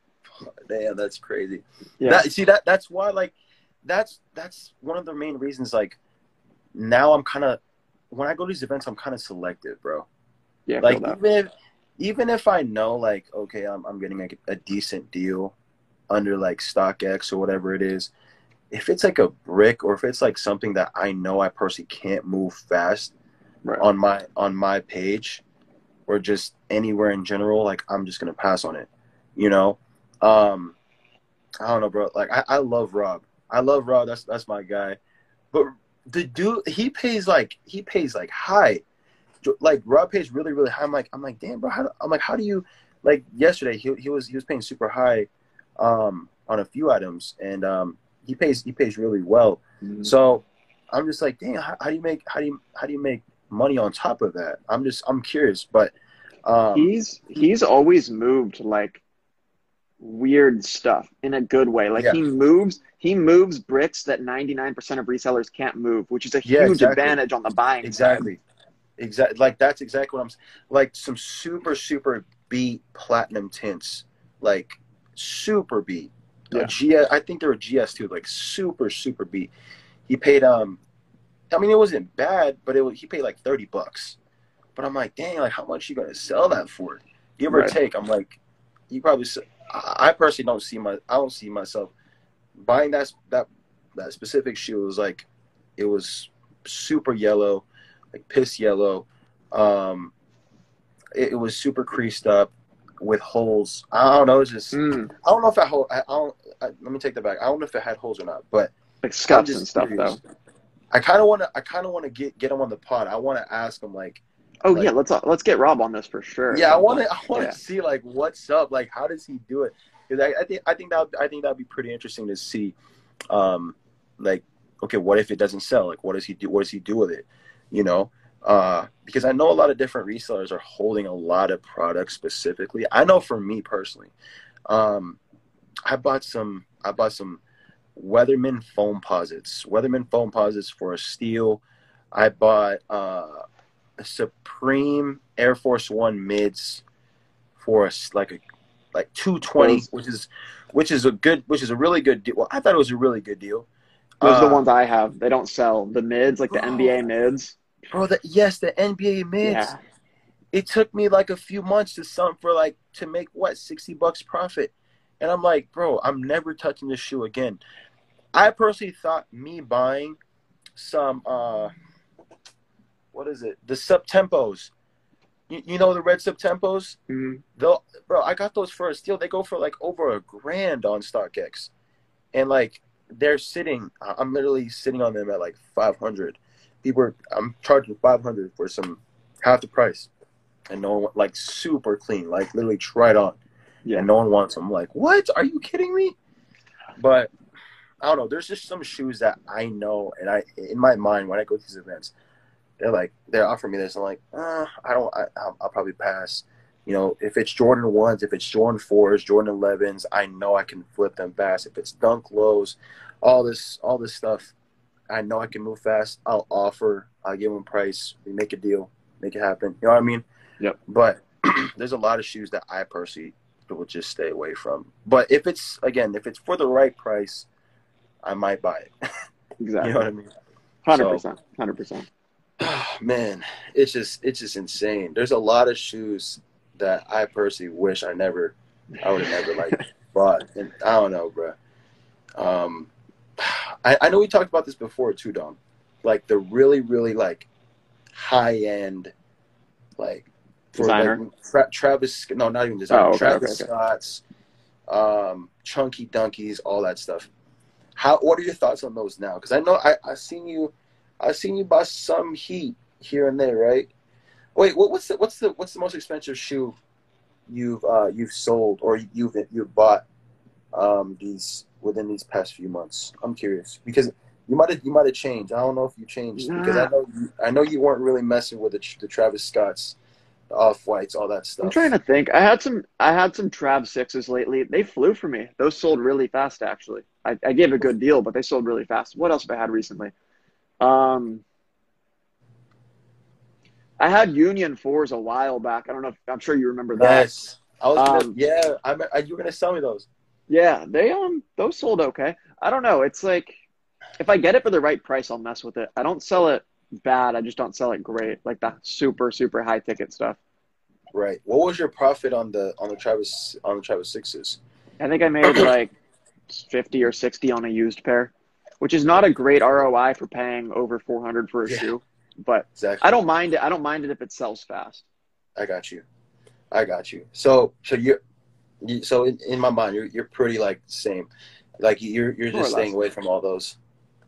Damn, that's crazy. yeah, That, see that that's why like that's that's one of the main reasons. Like now I'm kind of when I go to these events, I'm kind of selective, bro. yeah, I Like feel that. even if even if I know like okay, I'm I'm getting like a decent deal under like StockX or whatever it is. If it's like a brick or if it's like something that I know I personally can't move fast Right. on my on my page or just anywhere in general, like I'm just gonna pass on it. You know? Um I don't know, bro. Like I, I love Rob. I love Rob. That's that's my guy. But the dude, he pays like he pays like high. Like Rob pays really really high. I'm like I'm like damn, bro. How do, I'm like how do you like yesterday? He he was he was paying super high, um, on a few items, and um, he pays he pays really well. Mhm. So I'm just like damn. How, how do you make how do you how do you make money on top of that? I'm just I'm curious, but um, he's he's always moved like weird stuff in a good way. Like Yeah. he moves he moves bricks that ninety-nine percent of resellers can't move, which is a Yeah, huge exactly. advantage on the buying side. Exactly. Exactly. Like that's exactly what I'm saying. Like some super, super beat platinum tints. Like super beat. Yeah. Uh, G S, I think they were G S too. Like super, super beat. He paid um I mean it wasn't bad, but it was, he paid like thirty bucks. But I'm like, dang, like how much you gonna sell that for? Give or Right. take. I'm like, you probably s- I I personally don't see my I don't see myself buying that that that specific shoe. It was like it was super yellow, like piss yellow. Um, it, it was super creased up with holes. I don't know. It's just Mm, I don't know if I hold. I, I don't. I, let me take that back. I don't know if it had holes or not. But like I'm scuffs just and stuff curious. though. I kind of want to. I kind of want to get get him on the pod. I want to ask him like, Oh Like- yeah, let's let's get Rob on this for sure. yeah, I want to. I want to Yeah. see like what's up. Like, how does he do it? Because I, I think I think that I think that'd be pretty interesting to see. Um, like, okay, what if it doesn't sell? Like, what does he do? What does he do with it? You know, uh, because I know a lot of different resellers are holding a lot of products specifically. I know for me personally, um, I bought some. I bought some Weatherman foam posits. Weatherman foam posits for a steal. I bought uh, Supreme Air Force One mids for us like a like two twenty, Those- which is which is a good, which is a really good deal. Well, I thought it was a really good deal. Those are the Uh, ones I have. They don't sell the mids, like the Bro. N B A mids. bro. The, yes, the N B A mids. Yeah, It took me like a few months to sell for like to make what sixty bucks profit, and I'm like, bro, I'm never touching this shoe again. I personally thought me buying some uh, what is it? The Subtempos. You, you know the red Subtempos? Mhm. Though, bro, I got those for a steal. They go for like over a grand on StockX, and like they're sitting. I'm literally sitting on them at like five hundred. People, are, I'm charging five hundred for some half the price, and no one like super clean, like literally tried on, yeah. and no one wants them. I'm like, what? Are you kidding me? But I don't know. There's just some shoes that I know, and I in my mind when I go to these events, they're like they're offering me this. I'm like, uh, I don't. I, I'll, I'll probably pass. You know, if it's Jordan ones, if it's Jordan fours, Jordan elevens, I know I can flip them fast. If it's Dunk lows, all this, all this stuff, I know I can move fast. I'll offer. I'll give them a price. We make a deal, make it happen. You know what I mean? Yep. But there's a lot of shoes that I personally will just stay away from. But if it's again, if it's for the right price, I might buy it. Exactly. You know what I mean? Hundred percent. Hundred percent. Man, it's just it's just insane. There's a lot of shoes that I personally wish I never, I would have never like bought. And I don't know, bro. Um, I, I know we talked about this before too, Dom. Like the really, really like high end, like for Designer. like Tra- Travis. No, not even designer. Oh, okay, Travis okay, okay. Scott's, um, Chunky Dunkies, all that stuff. How? What are your thoughts on those now? Because I know I I seen you, I seen you buy some Heat here and there, right? Wait, what, what's the what's the what's the most expensive shoe you've uh, you've sold or you've you've bought um, these within these past few months? I'm curious because you might have you might have changed. I don't know if you changed because I Nah, know you, I know you weren't really messing with the, the Travis Scotts, the Off Whites, all that I'm trying stuff. to think. I had some I had some Trav sixes lately. They flew for me. Those sold really fast actually. I, I gave a good deal, but they sold really fast. What else have I had recently? Um I had Union fours a while back. I don't know if I'm sure you remember that. Yes, I was gonna. Um Yeah, I, I you were gonna sell me those. yeah, they um those sold okay. I don't know. It's like if I get it for the right price, I'll mess with it. I don't sell it bad. I just don't sell it great. Like the super, super high ticket stuff. Right. What was your profit on the on the Travis on the Travis sixes? I think I made like fifty or sixty on a used pair, which is not a great R O I for paying over four hundred for a Yeah, shoe, but I exactly. don't mind it. I don't mind it if it sells fast. I got you. I got you. So so you're you, so in, in my mind you're you're pretty like the same. Like you're you're More or just staying less. away from all those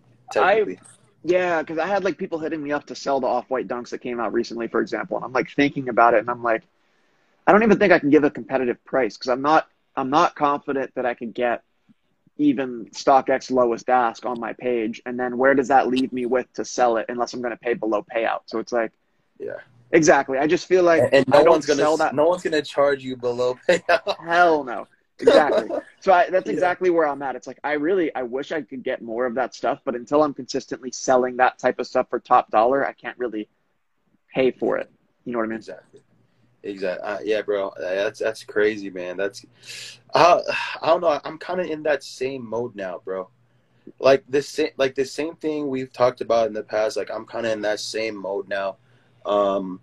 I technically. Yeah, because I had like people hitting me up to sell the off-white dunks that came out recently, for example, and I'm like thinking about it, and I'm like, I don't even think I can give a competitive price because I'm not I'm not confident that I could get even StockX lowest ask on my page, and then where does that leave me with to sell it unless I'm going to pay below payout? So it's like Yeah. exactly. I just feel like And, and I no don't one's gonna sell that. no one's gonna charge you below payout. Hell no. Exactly. So I, that's Yeah. exactly where I'm at. It's like I really I wish I could get more of that stuff, but until I'm consistently selling that type of stuff for top dollar, I can't really pay for it. You know what I mean? Exactly. Exactly. Uh, yeah, bro. That's that's crazy, man. That's uh, I don't know. I'm kind of in that same mode now, bro. Like the same like the same thing we've talked about in the past. Like I'm kind of in that same mode now. Um,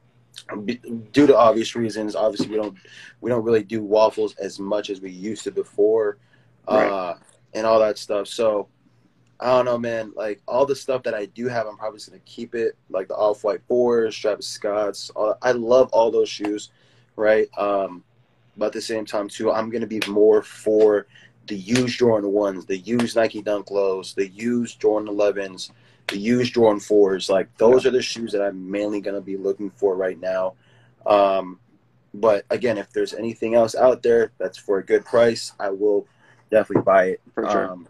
be- Due to obvious reasons, obviously we don't we don't really do waffles as much as we used to before, Right. uh, and all that stuff. So I don't know, man. Like all the stuff that I do have, I'm probably just gonna keep it. Like the Off White fours, Travis Scotts. All, I love all those shoes, right? Um, but at the same time, too, I'm gonna be more for the used Jordan ones, the used Nike Dunk lows, the used Jordan elevens, the used Jordan fours. Like Yeah. those are the shoes that I'm mainly gonna be looking for right now. Um, but again, if there's anything else out there that's for a good price, I will definitely buy it. For sure. Um,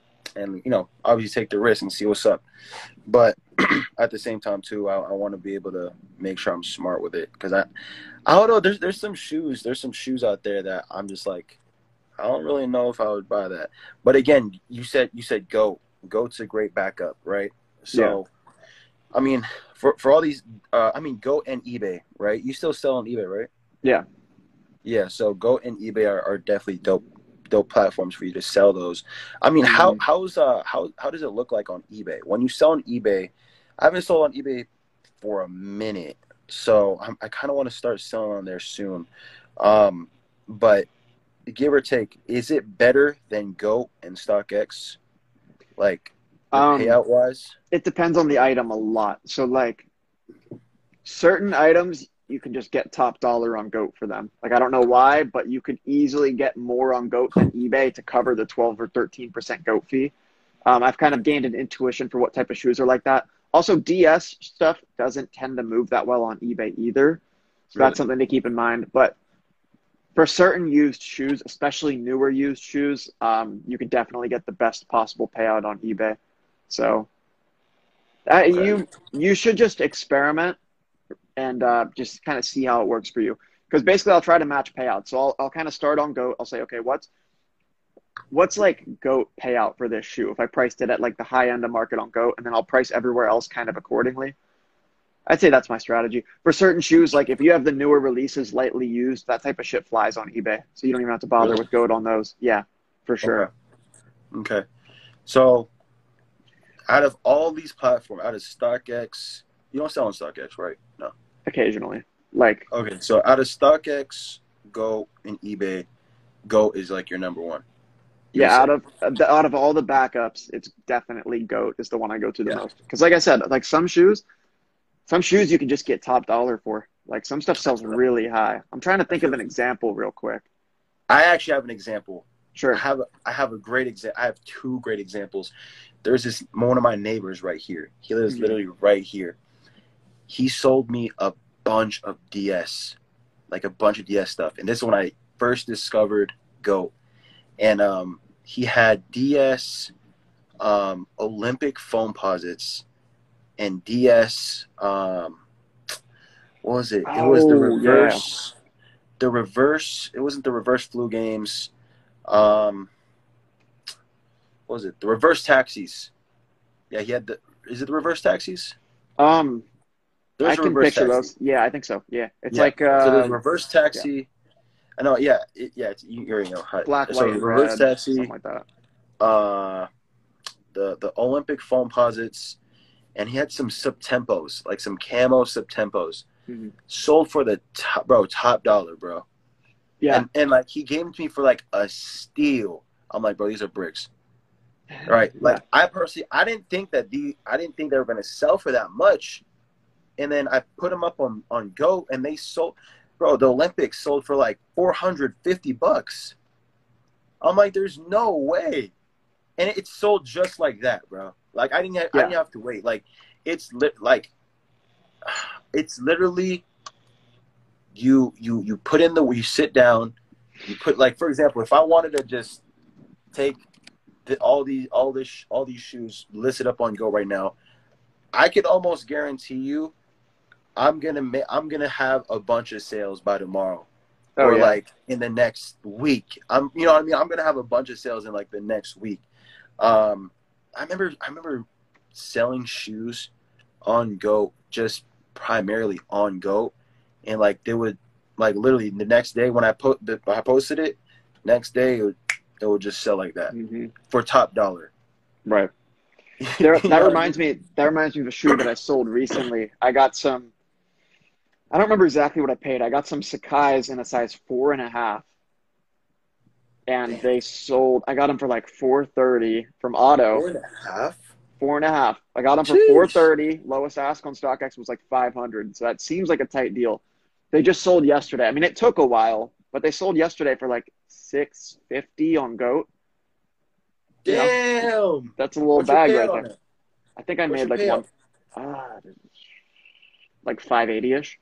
and you know, obviously take the risk and see what's up. But at the same time, too, I, I want to be able to make sure I'm smart with it because I, I don't know. There's there's some shoes, there's some shoes out there that I'm just like, I don't really know if I would buy that. But again, you said you said go goat's a great backup, right? Yeah. So I mean, for for all these, uh, I mean, Goat and eBay, right? You still sell on eBay, right? Yeah. Yeah. So Goat and eBay are, are definitely dope dope platforms for you to sell those. I mean, how Hmm. how's uh how how does it look like on eBay when you sell on eBay? I haven't sold on eBay for a minute, so I'm, I kind of want to start selling on there soon. Um, but give or take, is it better than Goat and StockX, like the Um, payout wise? it depends on the item a lot. So like certain items you can just get top dollar on GOAT for them. Like I don't know why, but you could easily get more on GOAT than eBay to cover the twelve or thirteen percent GOAT fee. Um, I've kind of gained an intuition for what type of shoes are like that. Also, D S stuff doesn't tend to move that well on eBay either. So that's Really? something to keep in mind. But for certain used shoes, especially newer used shoes, um, you can definitely get the best possible payout on eBay. So Uh, Okay. you you should just experiment and uh, just kind of see how it works for you. Because basically, I'll try to match payouts. So I'll I'll kind of start on GOAT. I'll say, okay, what's what's like GOAT payout for this shoe? If I priced it at like the high end of market on GOAT, and then I'll price everywhere else kind of accordingly. I'd say that's my strategy. For certain shoes, like if you have the newer releases lightly used, that type of shit flies on eBay. So you don't even have to bother Really? with GOAT on those. Yeah, for Okay. sure. Okay. So out of all these platforms, out of StockX, you don't sell on StockX, right? No. Occasionally. Like, Okay. So out of StockX, Go and eBay, Go is like your number one. You would yeah, say. out of out of all the backups, it's definitely GOAT is the one I go to the Yeah. most. Because like I said, like some shoes, some shoes you can just get top dollar for. Like some stuff I sells feel that. really high. I'm trying to I think of feel an that. example real quick. I actually have an example. I Sure. have a, I have a great example. I have two great examples. There's this one of my neighbors right here. He lives Mhm. literally right here. He sold me a bunch of D S, like a bunch of D S stuff. And this is when I first discovered Go. And um, he had D S um, Olympic foam posits and D S. Um, what was it? It was the Oh yeah. reverse. The reverse. It wasn't the reverse flu games. Um, what was it? The reverse taxis. Yeah, he had the. Is it the reverse taxis? Um, I There's a can reverse picture taxi. those. Yeah, I think so. Yeah, it's Yeah. like So there's uh, a reverse yeah, taxi. I know. Yeah. It, yeah. It's, you already know. How, black, so white, the and reverse red, something taxi. like that. Uh, the the Olympic foam posits, and he had some subtempos, like some camo subtempos, Mhm. sold for the top, bro, top dollar, bro. Yeah, And and like he gave them to me for like a steal. I'm like, bro, these are bricks. Right. yeah, Like I personally, I didn't think that the, I didn't think they were going to sell for that much. And then I put them up on, on Go and they sold, bro, the Olympics sold for like four hundred fifty bucks. I'm like, there's no way. And it, it sold just like that, bro. Like I didn't have, I yeah, didn't have to wait. Like it's lit, like it's literally you, you, you put in the, you sit down, you put like, for example, if I wanted to just take the, all these all this all these shoes listed up on Go right now, I could almost guarantee you I'm gonna ma- I'm gonna have a bunch of sales by tomorrow, oh or yeah, like in the next week. I'm you know what I mean. I'm gonna have a bunch of sales in like the next week. Um, I remember I remember selling shoes on Go, just primarily on Go, and like they would like literally the next day when I put the, I posted it, next day it would, it would just sell like that hmm for top dollar. right. You There, that know what I reminds mean? me. That reminds me of a shoe that I sold recently. I got some. I don't remember exactly what I paid. I got some Sakai's in a size four and a half, and Damn, they sold. I got them for like four thirty from Auto. four and a half. Four and a half. I got them for four Jeez. thirty. Lowest ask on StockX was like five hundred. So that seems like a tight deal. They just sold yesterday. I mean, it took a while, but they sold yesterday for like six fifty on GOAT. You know, Damn. that's a little What's your bag right payout on there. it? I think I What's made your like one, payout? ah, like five eighty ish.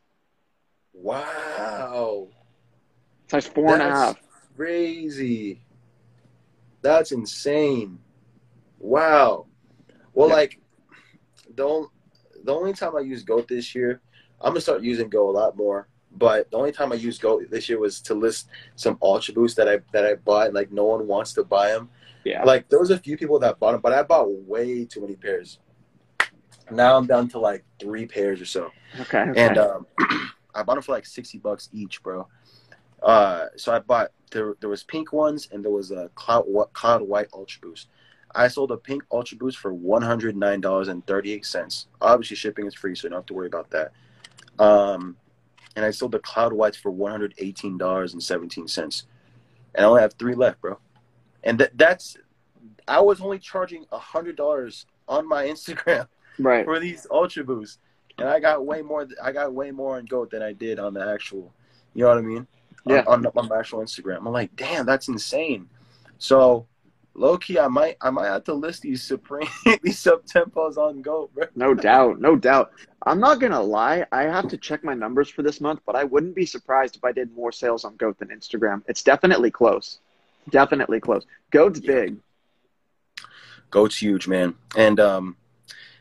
Wow. Size four and a That's half. crazy. That's insane. Wow. Well, Yeah. like, the, on- the only time I used Goat this year, I'm going to start using Go a lot more. But the only time I used Goat this year was to list some Ultra Boosts that I that I bought. Like, no one wants to buy them. Yeah. Like, there was a few people that bought them, but I bought way too many pairs. Now I'm down to like three pairs or so. Okay. Okay. And um, I bought them for like sixty bucks each, bro. Uh, so I bought there. There was pink ones and there was a cloud cloud white Ultra Boost. I sold a pink Ultra Boost for one hundred nine dollars and thirty eight cents. Obviously, shipping is free, so you don't have to worry about that. Um, and I sold the cloud whites for one hundred eighteen dollars and seventeen cents. And I only have three left, bro. And th- that's I was only charging a hundred dollars on my Instagram Right. for these Ultra Boosts, and I got way more. I got way more on Goat than I did on the actual. You know what I mean? Yeah. On, on, on my actual Instagram, I'm like, damn, that's insane. So, low key, I might, I might have to list these Supreme, these sub tempos on Goat, bro. No doubt. No doubt. I'm not gonna lie. I have to check my numbers for this month, but I wouldn't be surprised if I did more sales on GOAT than Instagram. It's definitely close. Definitely close. GOAT's Yeah, big. Goat's huge, man. And um,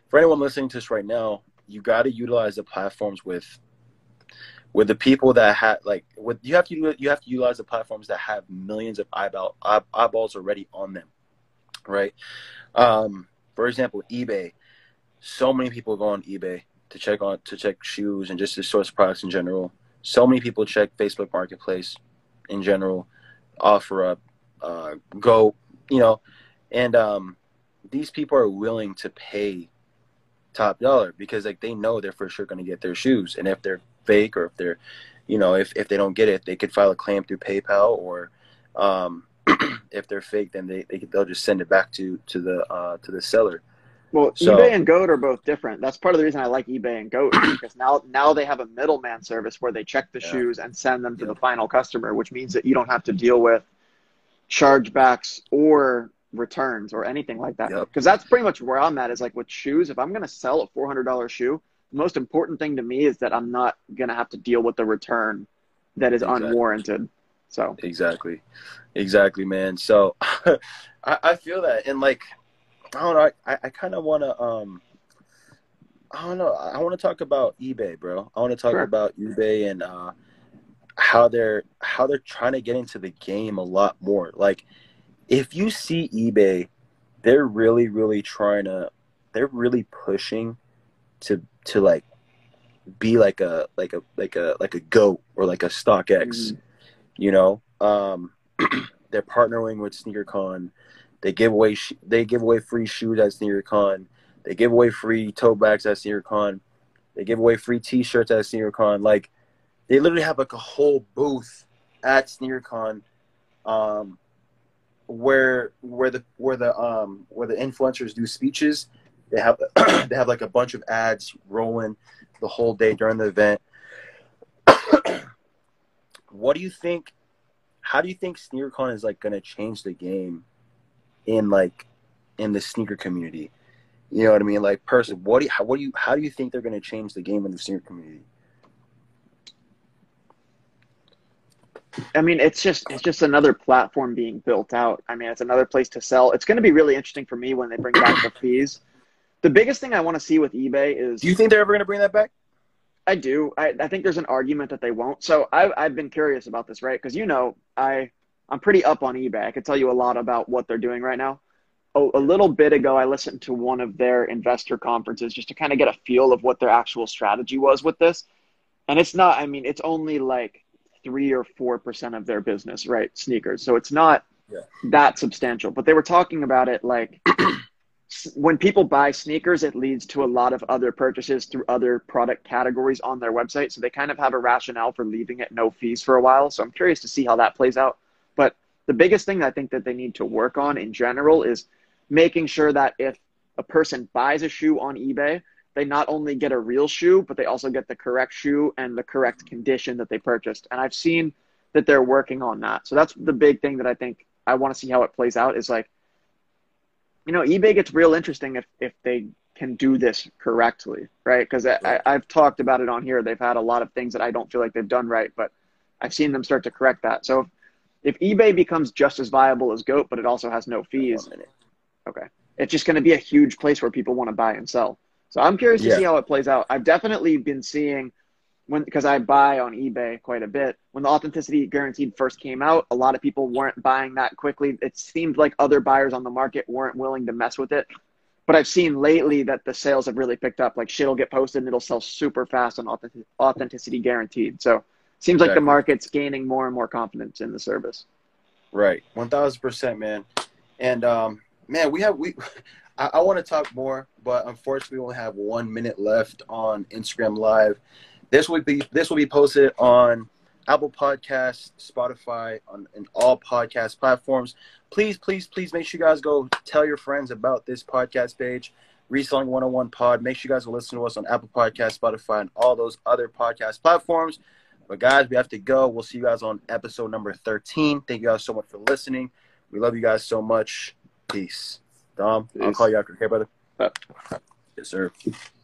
for anyone listening to this right now, you got to utilize the platforms with with the people that have like with you have to you have to utilize the platforms that have millions of eyeball eye, eyeballs already on them, right? Um, for example, eBay. So many people go on eBay to check on to check shoes and just to source products in general. So many people check Facebook Marketplace in general, OfferUp, uh, Go, you know, and um, these people are willing to pay top dollar because like they know they're for sure going to get their shoes, and if they're fake or if they're, you know, if, if they don't get it, they could file a claim through PayPal, or um, if they're fake, then they, they they'll just send it back to to the uh, to the seller. Well, So, eBay and Goat are both different. That's part of the reason I like eBay and Goat, because now now they have a middleman service where they check the yeah. shoes and send them to Yep. the final customer, which means that you don't have to deal with chargebacks or returns or anything like that. Yep. Because that's pretty much where I'm at, is like with shoes. If I'm going to sell a four hundred dollars shoe, the most important thing to me is that I'm not going to have to deal with the return that is Exactly. unwarranted. So Exactly. Exactly, man. So I, I feel that. And like, I don't know, I, I kind of want to, um, I don't know, I want to talk about eBay, bro. I want to talk Sure. about eBay and uh, how they're, how they're trying to get into the game a lot more. Like, if you see eBay, they're really, really trying to, they're really pushing to, to like, be like a, like a, like a, like a GOAT or like a StockX, Mhm. you know? Um, they're partnering with SneakerCon. They give away sh- they give away free shoes at SneakerCon. They give away free tote bags at SneakerCon. They give away free T-shirts at SneakerCon. Like, they literally have like a whole booth at SneakerCon, um, where where the where the um where the influencers do speeches. They have they have like a bunch of ads rolling the whole day during the event. What do you think? How do you think SneakerCon is like going to change the game in like in the sneaker community? You know what I mean? Like, person, what do you, how, what do you, how do you think they're going to change the game in the sneaker community? I mean, it's just it's just another platform being built out. I mean, it's another place to sell. It's going to be really interesting for me when they bring back the fees. The biggest thing I want to see with eBay is, Do you think they're ever going to bring that back? I do. I, I think there's an argument that they won't. So I, I've been curious about this, right? Because, you know, I, I'm pretty up on eBay. I could tell you a lot about what they're doing right now. A, a little bit ago, I listened to one of their investor conferences just to kind of get a feel of what their actual strategy was with this. And it's not, I mean, it's only like three or four percent of their business, right? Sneakers. So it's not Yeah. that substantial. But they were talking about it like when people buy sneakers, it leads to a lot of other purchases through other product categories on their website. So they kind of have a rationale for leaving it no fees for a while. So I'm curious to see how that plays out. But the biggest thing I think that they need to work on in general is making sure that if a person buys a shoe on eBay, they not only get a real shoe, but they also get the correct shoe and the correct condition that they purchased. And I've seen that they're working on that. So that's the big thing that I think I want to see how it plays out, is like, you know, eBay gets real interesting if, if they can do this correctly, right? Because I, I, I've talked about it on here. They've had a lot of things that I don't feel like they've done right, but I've seen them start to correct that. So if, if eBay becomes just as viable as GOAT, but it also has no fees, okay, it's just going to be a huge place where people want to buy and sell. So I'm curious to Yeah. see how it plays out. I've definitely been seeing, when because I buy on eBay quite a bit, when the authenticity guaranteed first came out, a lot of people weren't buying that quickly. It seemed like other buyers on the market weren't willing to mess with it. But I've seen lately that the sales have really picked up. Like, shit will get posted and it'll sell super fast on authentic- authenticity guaranteed. So it seems like the Exactly. market's gaining more and more confidence in the service. Right. one thousand percent, man. And, um, man, we have, we, I, I want to talk more, but unfortunately we only have one minute left on Instagram Live. This will be, this will be posted on Apple Podcasts, Spotify, on, and all podcast platforms. Please, please, please make sure you guys go tell your friends about this podcast page, Reselling one oh one Pod. Make sure you guys will listen to us on Apple Podcasts, Spotify, and all those other podcast platforms. But, guys, we have to go. We'll see you guys on episode number thirteen. Thank you guys so much for listening. We love you guys so much. Peace. Dom, I'll Peace. call you after. Okay, brother? Yep. Yes, sir.